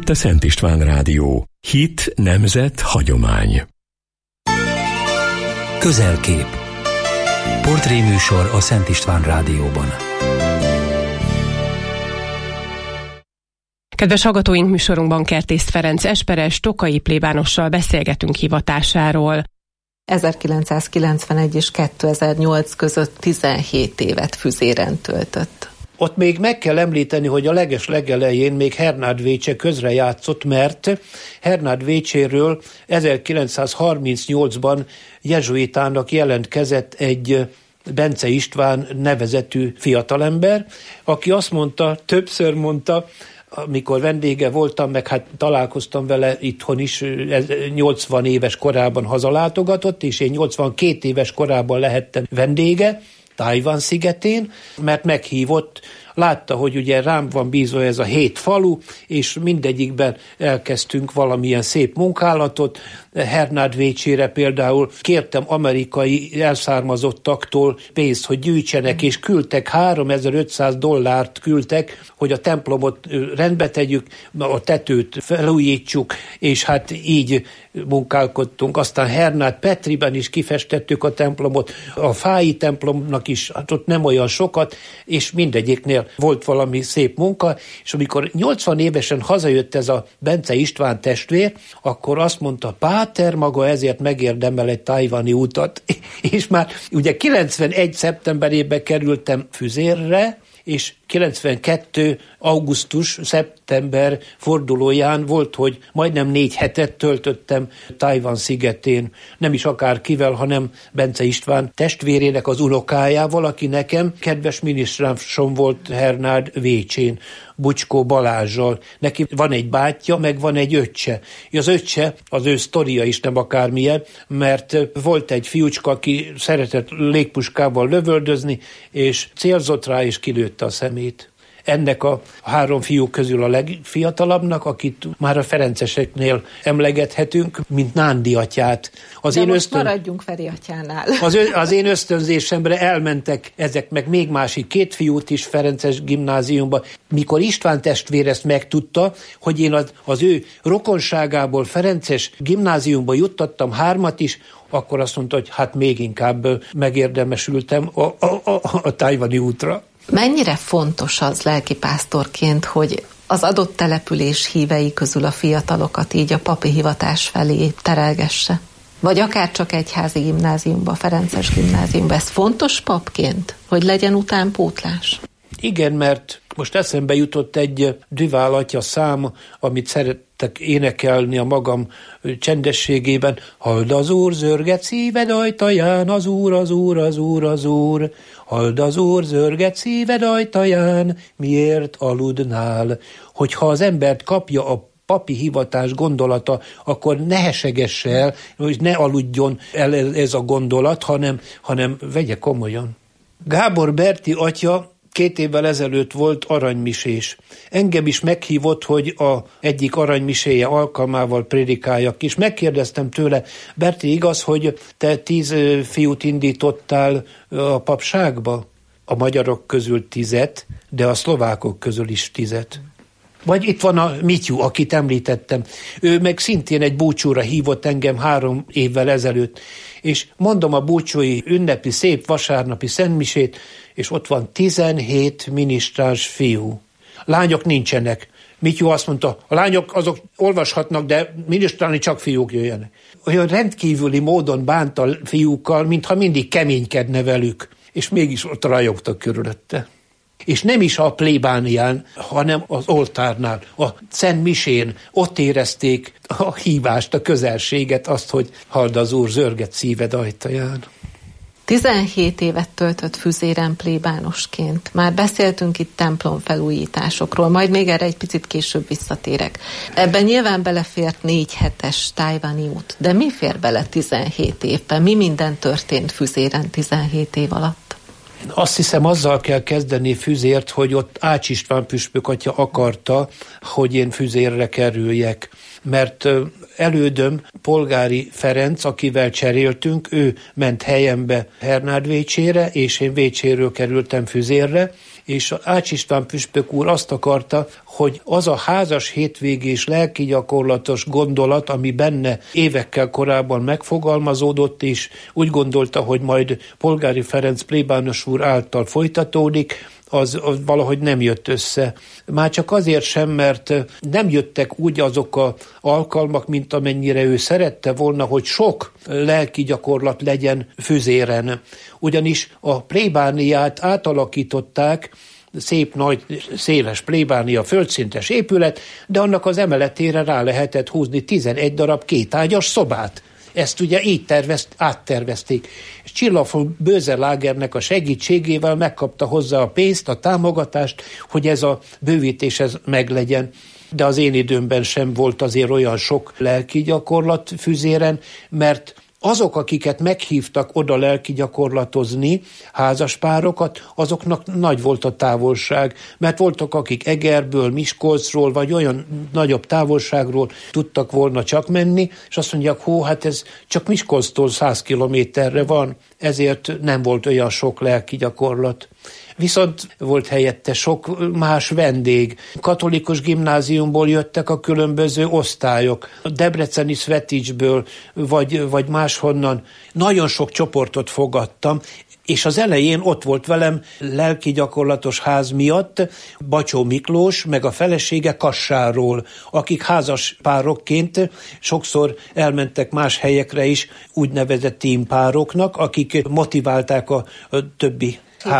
Itt a Szent István Rádió. Hit, nemzet, hagyomány. Közelkép. Portréműsor a Szent István Rádióban. Kedves hallgatóink, műsorunkban Kertész Ferenc esperes tokai plébánossal beszélgetünk hivatásáról. 1991 és 2008 között 17 évet Füzéren töltött. Ott még meg kell említeni, hogy a legelején még Hernád Vécse közrejátszott, mert Hernád Vécséről 1938-ban jezsuitának jelentkezett egy Bence István nevezetű fiatalember, aki azt mondta, többször mondta, amikor vendége voltam, meg hát találkoztam vele itthon is, 80 éves korában hazalátogatott, és én 82 éves korában lehettem vendége Tajvan szigetén, mert meghívott, látta, hogy ugye rám van bízva ez a 7 falu, és mindegyikben elkezdtünk valamilyen szép munkálatot. Hernád Vécsére például kértem amerikai elszármazottaktól pénzt, hogy gyűjtsenek, és küldtek, $3500 küldtek, hogy a templomot rendbe tegyük, a tetőt felújítsuk, és hát így munkálkodtunk. Aztán Hernád Petriben is kifestettük a templomot, a fái templomnak is, hát ott nem olyan sokat, és mindegyiknél volt valami szép munka, és amikor 80 évesen hazajött ez a Bence István testvér, akkor azt mondta, Páter maga ezért megérdemel egy tajvani utat. És már ugye 91. szeptemberében kerültem Füzérre, és 92. augusztus-szeptember fordulóján volt, hogy majdnem 4 hetet töltöttem Tajvan szigetén. Nem is akárkivel, hanem Bence István testvérének az unokájával, aki nekem kedves minisztrásom volt Hernád Vécsén, Bucskó Balázssal. Neki van egy bátyja, meg van egy öccse. Az öccse, az ő sztoria is nem akármilyen, mert volt egy fiúcska, aki szeretett légpuskával lövöldözni, és célzott rá, és kilőtte a szemét. Ennek a 3 fiú közül a legfiatalabbnak, akit már a ferenceseknél emlegethetünk, mint Nándi atyát. Maradjunk Feri atyánál. Az én ösztönzésemre elmentek ezek, meg még másik 2 fiút is Ferences gimnáziumba. Mikor István testvér ezt megtudta, hogy én az ő rokonságából Ferences gimnáziumba juttattam 3 is, akkor azt mondta, hogy hát még inkább megérdemesültem a tajvani útra. Mennyire fontos az lelkipásztorként, hogy az adott település hívei közül a fiatalokat így a papi hivatás felé terelgesse? Vagy akár csak egyházi gimnáziumba, Ferences gimnáziumba. Ez fontos papként, hogy legyen utánpótlás? Igen, mert most eszembe jutott egy Duval atya szám, amit szerettek énekelni a magam csendességében. Halld az Úr, zörget szíved ajtaján, az Úr, az Úr, az Úr, az Úr. Halld az Úr, zörget szíved ajtaján, miért aludnál? Hogyha az embert kapja a papi hivatás gondolata, akkor ne hesegesse el, hogy ne aludjon el ez a gondolat, hanem vegye komolyan. Gábor Berti atya 2 évvel ezelőtt volt aranymisés. Engem is meghívott, hogy egyik aranymiséje alkalmával prédikáljak, és megkérdeztem tőle, Berti, igaz, hogy te 10 fiút indítottál a papságba? A magyarok közül 10, de a szlovákok közül is 10. Vagy itt van a Mityu, akit említettem. Ő meg szintén egy búcsúra hívott engem 3 évvel ezelőtt, és mondom a búcsúi ünnepi szép vasárnapi szentmisét, és ott van 17 minisztráns fiú. Lányok nincsenek. Mityu azt mondta, a lányok azok olvashatnak, de minisztrálni csak fiúk jöjjenek. Olyan rendkívüli módon bánt a fiúkkal, mintha mindig keménykedne velük, és mégis ott rajogtak körülötte. És nem is a plébánián, hanem az oltárnál, a Szent Misén, ott érezték a hívást, a közelséget, azt, hogy halld az Úr, zörget szíved ajtaján. 17 évet töltött Füzéren plébánosként. Már beszéltünk itt templomfelújításokról, majd még erre egy picit később visszatérek. Ebben nyilván belefért 4 hetes tajvani út, de mi fér bele 17 évben? Mi minden történt Füzéren 17 év alatt? Azt hiszem, azzal kell kezdeni Füzért, hogy ott Ács István püspök atya akarta, hogy én Füzérre kerüljek. Mert elődöm, Polgári Ferenc, akivel cseréltünk, ő ment helyembe Hernád Vécsére, és én Vécséről kerültem Füzérre, és Ács István püspök úr azt akarta, hogy az a házas hétvégés lelki gyakorlatos gondolat, ami benne évekkel korábban megfogalmazódott, és úgy gondolta, hogy majd Polgári Ferenc plébános úr által folytatódik, az valahogy nem jött össze. Már csak azért sem, mert nem jöttek úgy azok az alkalmak, mint amennyire ő szerette volna, hogy sok lelki gyakorlat legyen Füzéren. Ugyanis a plébániát átalakították, szép nagy, széles plébánia, földszintes épület, de annak az emeletére rá lehetett húzni 11 darab kétágyas szobát. Ezt ugye így áttervezték. És Csilla von Böse-Lagernek a segítségével megkapta hozzá a pénzt, a támogatást, hogy ez a bővítés ez meglegyen. De az én időmben sem volt azért olyan sok lelki gyakorlat Füzéren, mert azok, akiket meghívtak oda lelki gyakorlatozni, házaspárokat, azoknak nagy volt a távolság, mert voltak, akik Egerből, Miskolcról, vagy olyan nagyobb távolságról tudtak volna csak menni, és azt mondják, hát ez csak Miskolctól 100 kilométerre van, ezért nem volt olyan sok lelki gyakorlat. Viszont volt helyette sok más vendég. Katolikus gimnáziumból jöttek a különböző osztályok, a debreceni Sveticsből, vagy máshonnan. Nagyon sok csoportot fogadtam, és az elején ott volt velem lelki gyakorlatos ház miatt Bacsó Miklós, meg a felesége Kassáról, akik házas párokként sokszor elmentek más helyekre is, úgynevezett tímpároknak, akik motiválták a többi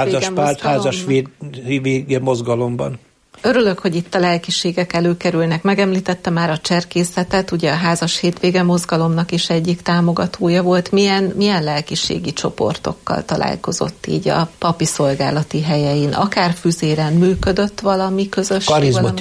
házas vége mozgalomban. Örülök, hogy itt a lelkiségek előkerülnek. Megemlítette már a cserkészetet, ugye a házas hétvége mozgalomnak is egyik támogatója volt. Milyen lelkiségi csoportokkal találkozott így a papi szolgálati helyein? Akár Füzéren működött valami közösség?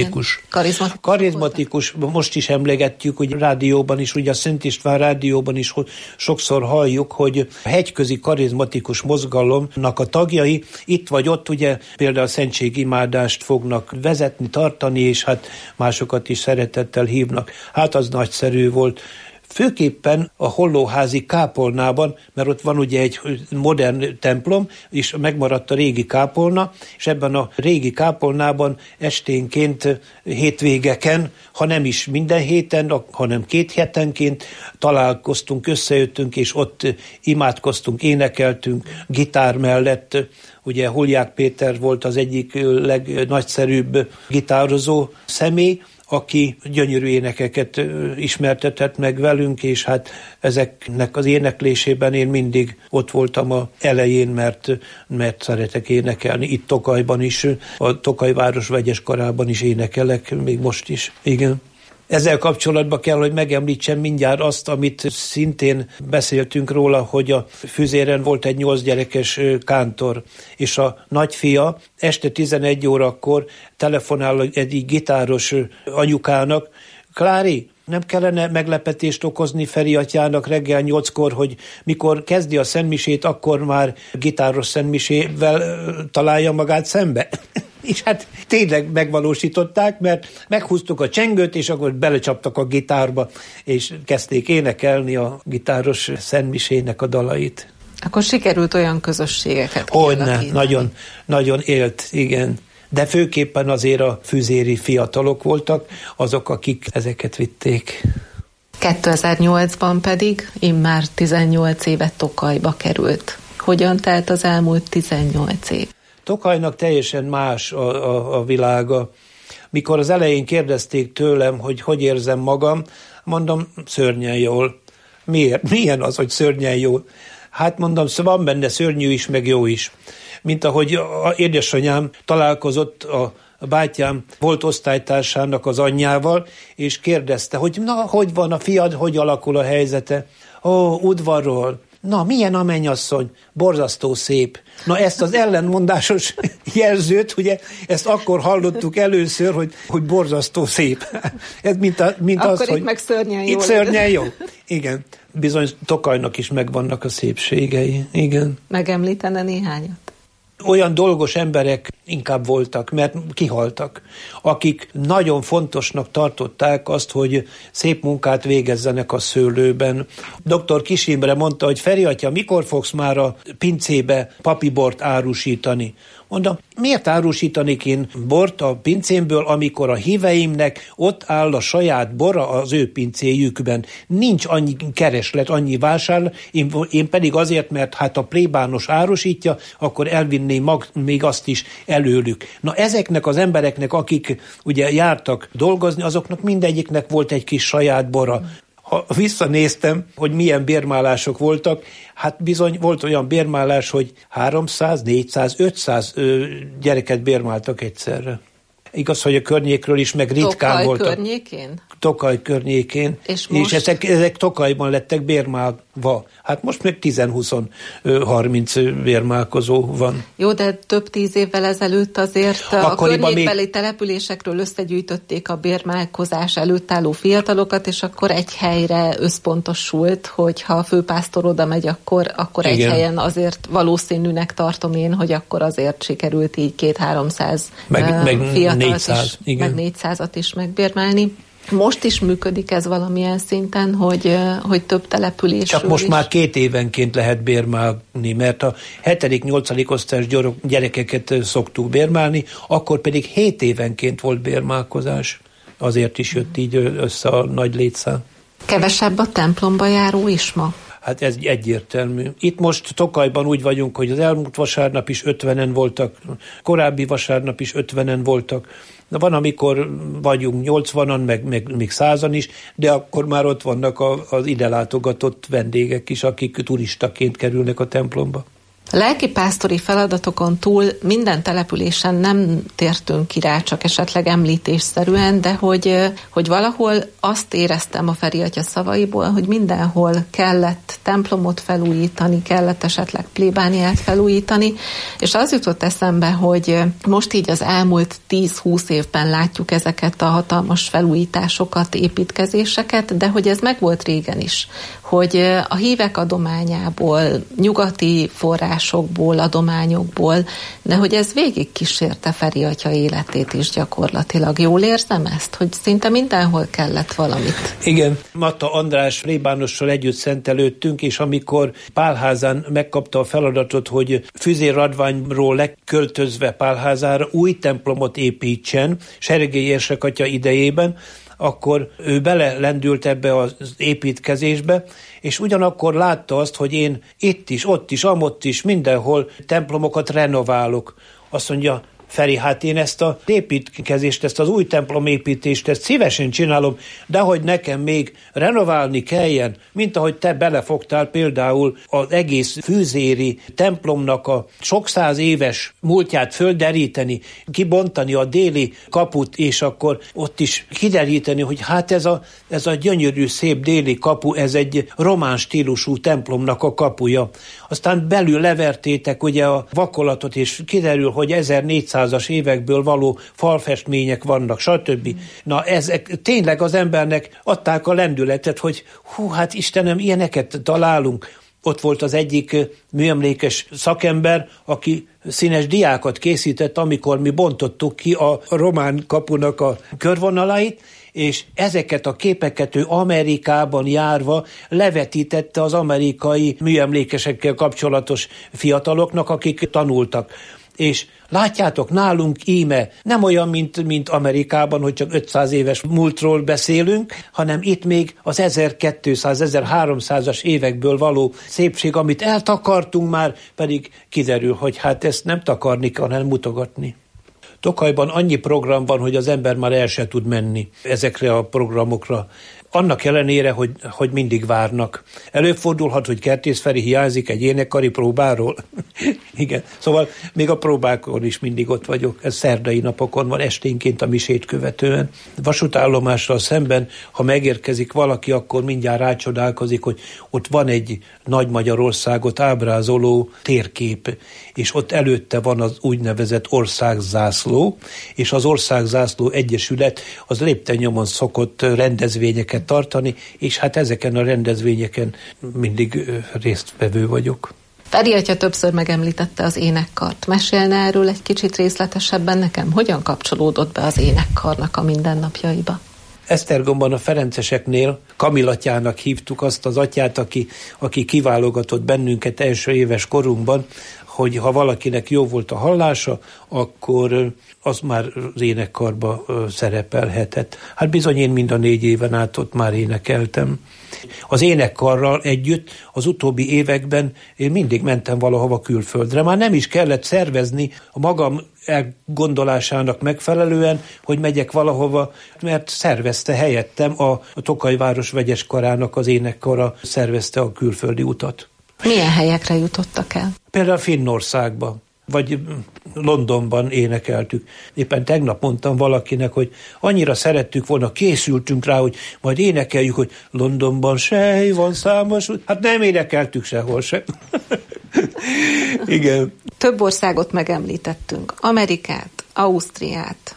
Karizmatikus. Most is emlegetjük, hogy rádióban is, ugye a Szent István rádióban is sokszor halljuk, hogy a hegyközi karizmatikus mozgalomnak a tagjai itt vagy ott, ugye például a szentségimádást fognak vezetni, tartani, és hát másokat is szeretettel hívnak. Hát az nagyszerű volt. Főképpen a Hollóházi kápolnában, mert ott van ugye egy modern templom, és megmaradt a régi kápolna, és ebben a régi kápolnában esténként, hétvégeken, ha nem is minden héten, hanem 2 hetenként találkoztunk, összejöttünk, és ott imádkoztunk, énekeltünk, gitár mellett. Ugye Hulyák Péter volt az egyik legnagyszerűbb gitározó személy, aki gyönyörű énekeket ismertetett meg velünk, és hát ezeknek az éneklésében én mindig ott voltam az elején, mert szeretek énekelni. Itt Tokajban is, a Tokaj város vegyes karában is énekelek, még most is. Igen. Ezzel kapcsolatban kell, hogy megemlítsem mindjárt azt, amit szintén beszéltünk róla, hogy a Füzéren volt egy 8 gyerekes kántor, és a nagyfia este 11 órakor telefonál egy gitáros anyukának: Klári, nem kellene meglepetést okozni Feri atyának reggel 8-kor, hogy mikor kezdi a szentmisét, akkor már gitáros szentmisével találja magát szembe? És hát tényleg megvalósították, mert meghúztuk a csengőt, és akkor belecsaptak a gitárba, és kezdték énekelni a gitáros szentmisének a dalait. Akkor sikerült olyan közösségeket kialakítani. Hogyne, nagyon élt, igen. De főképpen azért a füzéri fiatalok voltak, azok, akik ezeket vitték. 2008-ban pedig immár 18 évet Tokajba került. Hogyan telt az elmúlt 18 év? Tokajnak teljesen más a világa. Mikor az elején kérdezték tőlem, hogy érzem magam, mondom, szörnyen jól. Miért? Milyen az, hogy szörnyen jól? Hát mondom, van benne szörnyű is, meg jó is. Mint ahogy édesanyám találkozott a bátyám volt osztálytársának az anyjával, és kérdezte, hogy na, hogy van a fiad, hogy alakul a helyzete? Udvarról. Na, milyen a mennyasszony? Borzasztó szép. Na, ezt az ellenmondásos jelzőt, ugye, ezt akkor hallottuk először, hogy borzasztó szép. Ez mint akkor az, hogy... itt meg szörnyen jó. Itt szörnyen jó. Igen. Bizony Tokajnak is megvannak a szépségei. Igen. Megemlítene néhányat? Olyan dolgos emberek inkább voltak, mert kihaltak, akik nagyon fontosnak tartották azt, hogy szép munkát végezzenek a szőlőben. Dr. Kis Imre mondta, hogy Feri atya, mikor fogsz már a pincébe papibort árusítani? Mondom, miért árusítanék én bort a pincémből, amikor a híveimnek ott áll a saját bora az ő pincéjükben. Nincs annyi kereslet, annyi vásárló, én pedig azért, mert hát a plébános árusítja, akkor elvinném még azt is előlük. Na ezeknek az embereknek, akik ugye jártak dolgozni, azoknak mindegyiknek volt egy kis saját bora. Ha visszanéztem, hogy milyen bérmálások voltak, hát bizony volt olyan bérmálás, hogy 300, 400, 500 gyereket bérmáltak egyszerre. Igaz, hogy a környékről is meg ritkán voltak. Tokaj környékén? Tokaj környékén. És ezek Tokajban lettek bérmálva. Hát most meg 10-20-30 bérmálkozó van. Jó, de több 10 évvel ezelőtt azért a környékbeli településekről összegyűjtötték a bérmálkozás előtt álló fiatalokat, és akkor egy helyre összpontosult, hogy ha a főpásztor oda megy, akkor egy helyen azért valószínűnek tartom én, hogy akkor azért sikerült így 200-300 fiatalt 400, is, meg 400-at is megbérmálni. Most is működik ez valamilyen szinten, hogy több településről csak most is. Már 2 évenként lehet bérmálni, mert a 7.-8. osztályos gyerekeket szoktuk bérmálni, akkor pedig 7 évenként volt bérmálkozás. Azért is jött így össze a nagy létszám. Kevesebb a templomba járó is ma? Hát ez egyértelmű. Itt most Tokajban úgy vagyunk, hogy az elmúlt vasárnap is 50-en voltak, korábbi vasárnap is 50-en voltak. Van, amikor vagyunk 80-an, meg még 100-an is, de akkor már ott vannak az ide látogatott vendégek is, akik turistaként kerülnek a templomba. Lelkipásztori feladatokon túl minden településen nem tértünk ki rá, csak esetleg említésszerűen, de hogy valahol azt éreztem a Feri atya szavaiból, hogy mindenhol kellett templomot felújítani, kellett esetleg plébániát felújítani, és az jutott eszembe, hogy most így az elmúlt 10-20 évben látjuk ezeket a hatalmas felújításokat, építkezéseket, de hogy ez megvolt régen is, hogy a hívek adományából, nyugati forrásokból, adományokból, de hogy ez végig kísérte Feri atya életét is gyakorlatilag. Jól érzem ezt, hogy szinte mindenhol kellett valamit? Igen, Matta András plébánossal együtt szentelődtünk, és amikor Pálházán megkapta a feladatot, hogy Füzér-Radványról leköltözve Pálházára új templomot építsen, Sergély érsek atya idejében, akkor ő belelendült ebbe az építkezésbe, és ugyanakkor látta azt, hogy én itt is, ott is, amott is, mindenhol templomokat renoválok. Azt mondja, Feri, hát én ezt az építkezést, ezt az új templomépítést, ezt szívesen csinálom, de hogy nekem még renoválni kelljen, mint ahogy te belefogtál például az egész fűzéri templomnak a sok 100 éves múltját földeríteni, kibontani a déli kaput, és akkor ott is kideríteni, hogy hát ez a gyönyörű, szép déli kapu, ez egy román stílusú templomnak a kapuja. Aztán belül levertétek ugye a vakolatot, és kiderül, hogy 1400-as évekből való falfestmények vannak, stb. Na ezek tényleg az embernek adták a lendületet, hogy hát Istenem, ilyeneket találunk. Ott volt az egyik műemlékes szakember, aki színes diákat készített, amikor mi bontottuk ki a román kapunak a körvonalait, és ezeket a képeket ő Amerikában járva levetítette az amerikai műemlékesekkel kapcsolatos fiataloknak, akik tanultak. És látjátok, nálunk íme nem olyan, mint Amerikában, hogy csak 500 éves múltról beszélünk, hanem itt még az 1200-1300-as évekből való szépség, amit eltakartunk már, pedig kiderül, hogy hát ezt nem takarni kell, hanem mutogatni. Tokajban annyi program van, hogy az ember már el se tud menni ezekre a programokra. Annak ellenére, hogy mindig várnak. Előfordulhat, hogy Kertész Feri hiányzik egy énekkari próbáról. Igen, szóval még a próbákon is mindig ott vagyok. Ez szerdai napokon van, esténként a misét követően. Vasútállomással szemben, ha megérkezik valaki, akkor mindjárt rácsodálkozik, hogy ott van egy Nagy Magyarországot ábrázoló térkép, és ott előtte van az úgynevezett országzászló, és az Országzászló Egyesület az lépten-nyomon szokott rendezvényeket tartani, és hát ezeken a rendezvényeken mindig résztvevő vagyok. Feri atya többször megemlítette az énekkart. Mesélne erről egy kicsit részletesebben nekem? Hogyan kapcsolódott be az énekkarnak a mindennapjaiba? Esztergomban a ferenceseknél Kamilatyának hívtuk azt az atyát, aki kiválogatott bennünket első éves korunkban, hogy ha valakinek jó volt a hallása, akkor az már az énekkarba szerepelhetett. Hát bizony én mind a 4 éven át ott már énekeltem. Az énekkarral együtt az utóbbi években én mindig mentem valahova külföldre. Már nem is kellett szervezni a magam elgondolásának megfelelően, hogy megyek valahova, mert szervezte helyettem a Tokajváros vegyes karának az énekkara szervezte a külföldi utat. Milyen helyekre jutottak el? Például Finnországba, vagy Londonban énekeltük. Éppen tegnap mondtam valakinek, hogy annyira szerettük volna, készültünk rá, hogy majd énekeljük, hogy Londonban sej van számos, hát nem énekeltük sehol sem. Igen. Több országot megemlítettünk. Amerikát, Ausztriát.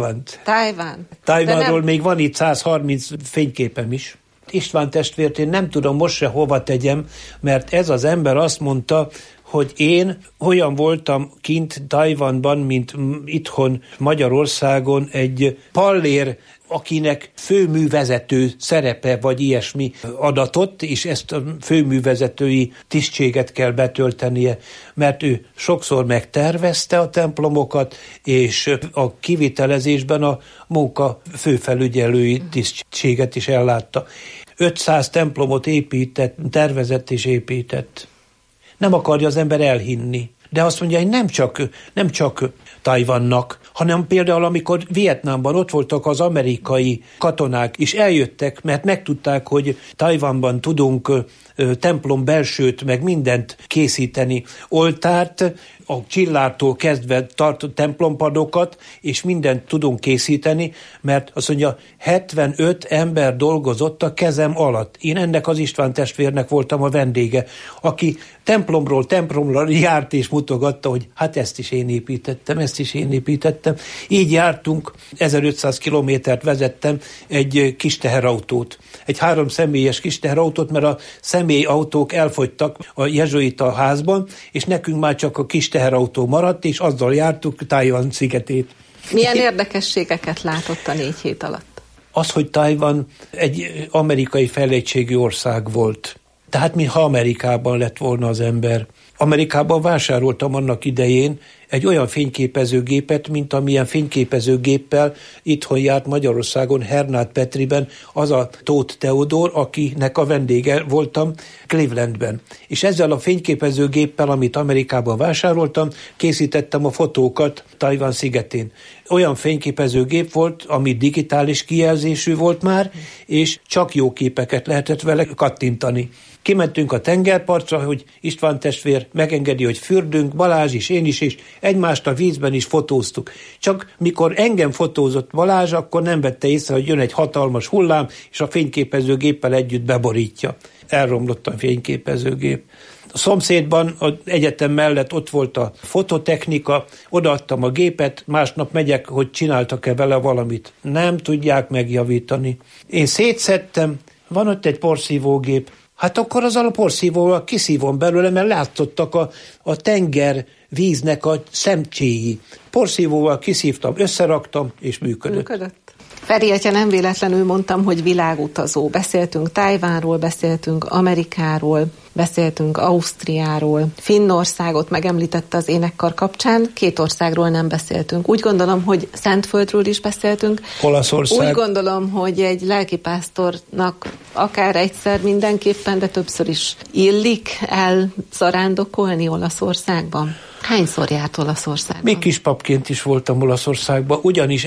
Tajvanról még van itt 130 fényképem is. István testvért én nem tudom most se hova tegyem, mert ez az ember azt mondta, hogy én olyan voltam kint Tajvanban, mint itthon Magyarországon egy pallér, akinek főművezető szerepe vagy ilyesmi adatot, és ezt a főművezetői tisztséget kell betöltenie, mert ő sokszor megtervezte a templomokat, és a kivitelezésben a munka főfelügyelői tisztséget is ellátta. 500 templomot tervezett és épített. Nem akarja az ember elhinni. De azt mondja, hogy nem csak Tajvannak, hanem például amikor Vietnámban ott voltak az amerikai katonák, és eljöttek, mert megtudták, hogy Tajvanban tudunk templom belsőt, meg mindent készíteni, oltárt, a csillártól kezdve tartott templompadokat, és mindent tudunk készíteni, mert azt mondja, 75 ember dolgozott a kezem alatt. Én ennek az István testvérnek voltam a vendége, aki templomról járt és mutogatta, hogy hát ezt is én építettem. Így jártunk, 1500 kilométert vezettem egy kis teherautót. Egy 3 személyes kis teherautót, mert a személyautók elfogytak a jezsuita házban, és nekünk már csak a kis teherautó maradt, és azzal jártuk Tajvan szigetét. Milyen érdekességeket látott a 4 hét alatt? Az, hogy Tajvan egy amerikai fejlettségű ország volt. Tehát mintha Amerikában lett volna az ember. Amerikában vásároltam annak idején egy olyan fényképezőgépet, mint amilyen fényképezőgéppel itthon járt Magyarországon, Hernát Petriben, az a Tóth Teodor, akinek a vendége voltam Clevelandben. És ezzel a fényképezőgéppel, amit Amerikában vásároltam, készítettem a fotókat Tajvan szigetén. Olyan fényképezőgép volt, ami digitális kijelzésű volt már, és csak jó képeket lehetett vele kattintani. Kimentünk a tengerpartra, hogy István testvér megengedi, hogy fürdünk, Balázs is, én is, és egymást a vízben is fotóztuk. Csak mikor engem fotózott Balázs, akkor nem vette észre, hogy jön egy hatalmas hullám, és a fényképezőgéppel együtt beborítja. Elromlott a fényképezőgép. A szomszédban, az egyetem mellett ott volt a fototechnika, odaadtam a gépet, másnap megyek, hogy csináltak-e vele valamit. Nem tudják megjavítani. Én szétszedtem, van ott egy porszívógép, hát akkor azzal a porszívóval kiszívom belőle, mert látszottak a tenger víznek a szemcséi. Porszívóval kiszívtam, összeraktam, és működött. Feri atya, nem véletlenül mondtam, hogy világutazó. Beszéltünk Tajvánról, beszéltünk Amerikáról, beszéltünk Ausztriáról, Finnországot megemlítette az énekkar kapcsán, 2 országról nem beszéltünk. Úgy gondolom, hogy Szentföldről is beszéltünk. Olaszország. Úgy gondolom, hogy egy lelkipásztornak akár egyszer mindenképpen, de többször is illik elzarándokolni Olaszországban. Hányszor járt Olaszországban? Még kispapként is voltam Olaszországban, ugyanis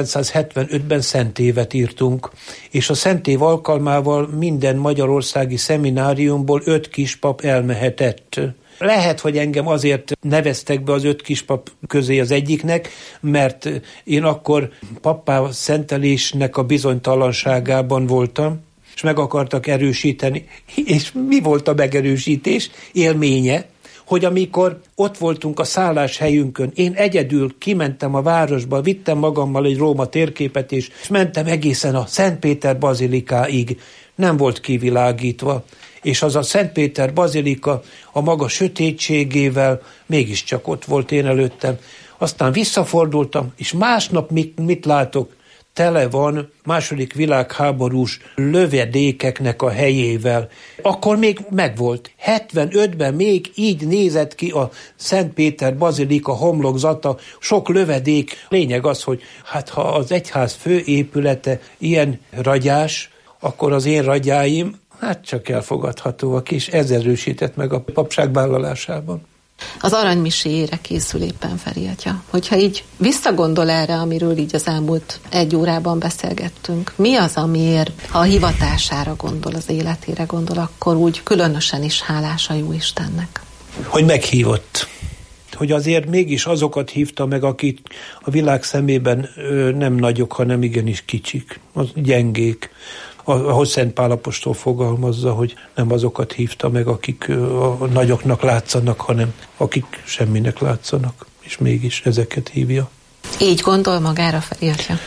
1975-ben szentévet írtunk, és a szentév alkalmával minden magyarországi szemináriumból 5 kispap elmehetett. Lehet, hogy engem azért neveztek be az 5 kispap közé az egyiknek, mert én akkor pappá szentelésnek a bizonytalanságában voltam, és meg akartak erősíteni. És mi volt a megerősítés élménye? Hogy amikor ott voltunk a szálláshelyünkön, én egyedül kimentem a városba, vittem magammal egy Róma térképet, és mentem egészen a Szent Péter bazilikáig. nem volt kivilágítva, és az a Szent Péter bazilika a maga sötétségével mégiscsak ott volt én előttem. Aztán visszafordultam, és másnap mit látok? Tele van második világháborús lövedékeknek a helyével. Akkor még megvolt. 75-ben még így nézett ki a Szent Péter bazilika homlokzata, sok lövedék. Lényeg az, hogy hát ha az egyház főépülete ilyen ragyás, akkor az én ragyáim hát csak elfogadhatóak, és ez erősített meg a papság vállalásában. Az aranymiséjére készül éppen Feri atya. Hogyha így visszagondol erre, amiről így az elmúlt 1 órában beszélgettünk, mi az, amiért, ha a hivatására gondol, az életére gondol, akkor úgy különösen is hálás a Jóistennek? Hogy meghívott. Hogy azért mégis azokat hívta meg, akik a világ szemében nem nagyok, hanem igenis kicsik, az gyengék. Ahogy Szent Pál apostol fogalmazza, hogy nem azokat hívta meg, akik a nagyoknak látszanak, hanem akik semminek látszanak, és mégis ezeket hívja. Így gondol magára Feri atya?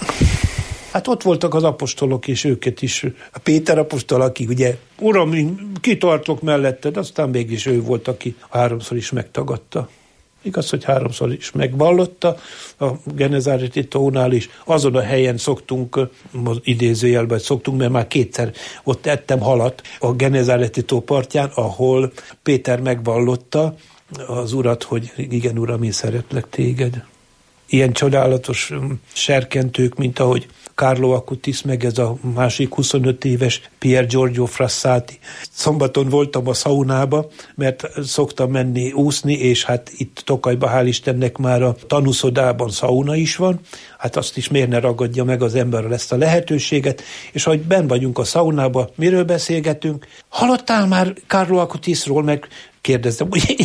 Hát ott voltak az apostolok, és őket is. A Péter apostol, aki ugye, Uram, kitartok melletted, aztán mégis ő volt, aki 3-szor is megtagadta. Igaz, hogy 3-szor is megvallotta, a Genezáreti tónál is. Azon a helyen szoktunk, idézőjelben szoktunk, mert már 2-szer ott ettem halat a Genezáreti tó partján, ahol Péter megvallotta az Urat, hogy igen, Uram, én szeretlek téged. Ilyen csodálatos serkentők, mint ahogy Carlo Acutis, meg ez a másik 25 éves Pier Giorgio Frassati. Szombaton voltam a szaunába, mert szoktam menni úszni, és hát itt Tokajban hál' Istennek már a tanuszodában szauna is van, hát azt is miért ne ragadja meg az emberrel ezt a lehetőséget, és ahogy benn vagyunk a szaunába, miről beszélgetünk? Hallottál már Carlo Acutisról, meg kérdeztem, hogy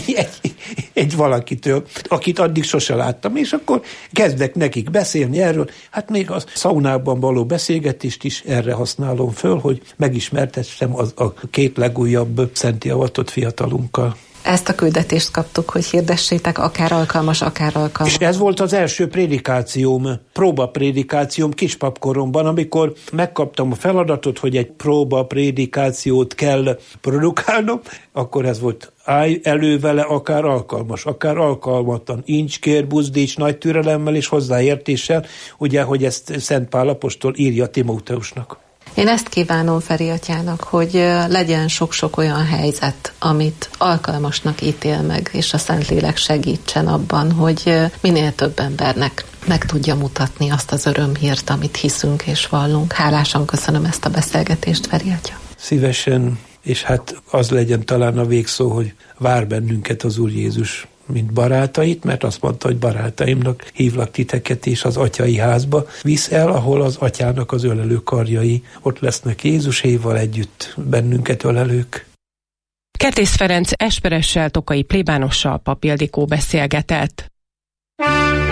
egy valakitől, akit addig sose láttam, és akkor kezdek nekik beszélni erről. Hát még a szaunában való beszélgetést is erre használom föl, hogy megismertessem a 2 legújabb szenti avatott fiatalunkkal. Ezt a küldetést kaptuk, hogy hirdessétek, akár alkalmas, akár alkalmas. És ez volt az első prédikációm, próbaprédikációm kispapkoromban, amikor megkaptam a feladatot, hogy egy próbaprédikációt kell produkálnom, akkor ez volt: állj elő vele, akár alkalmas, akár alkalmatlan, incskér, buzdíts nagy türelemmel és hozzáértéssel, ugye, hogy ezt Szent Pál apostol írja Timóteusnak. Én ezt kívánom Feri atyának, hogy legyen sok-sok olyan helyzet, amit alkalmasnak ítél meg, és a Szentlélek segítsen abban, hogy minél több embernek meg tudja mutatni azt az örömhírt, amit hiszünk és vallunk. Hálásan köszönöm ezt a beszélgetést, Feri atya. Szívesen, és hát az legyen talán a végszó, hogy vár bennünket az Úr Jézus, mint barátait, mert azt mondta, hogy barátaimnak hívlak titeket, és az atyai házba visz el, ahol az atyának az ölelő karjai ott lesznek Jézuséval együtt bennünket ölelők. Kertész Ferenc esperessel, tokai plébánossal, Pap Ildikó beszélgetett.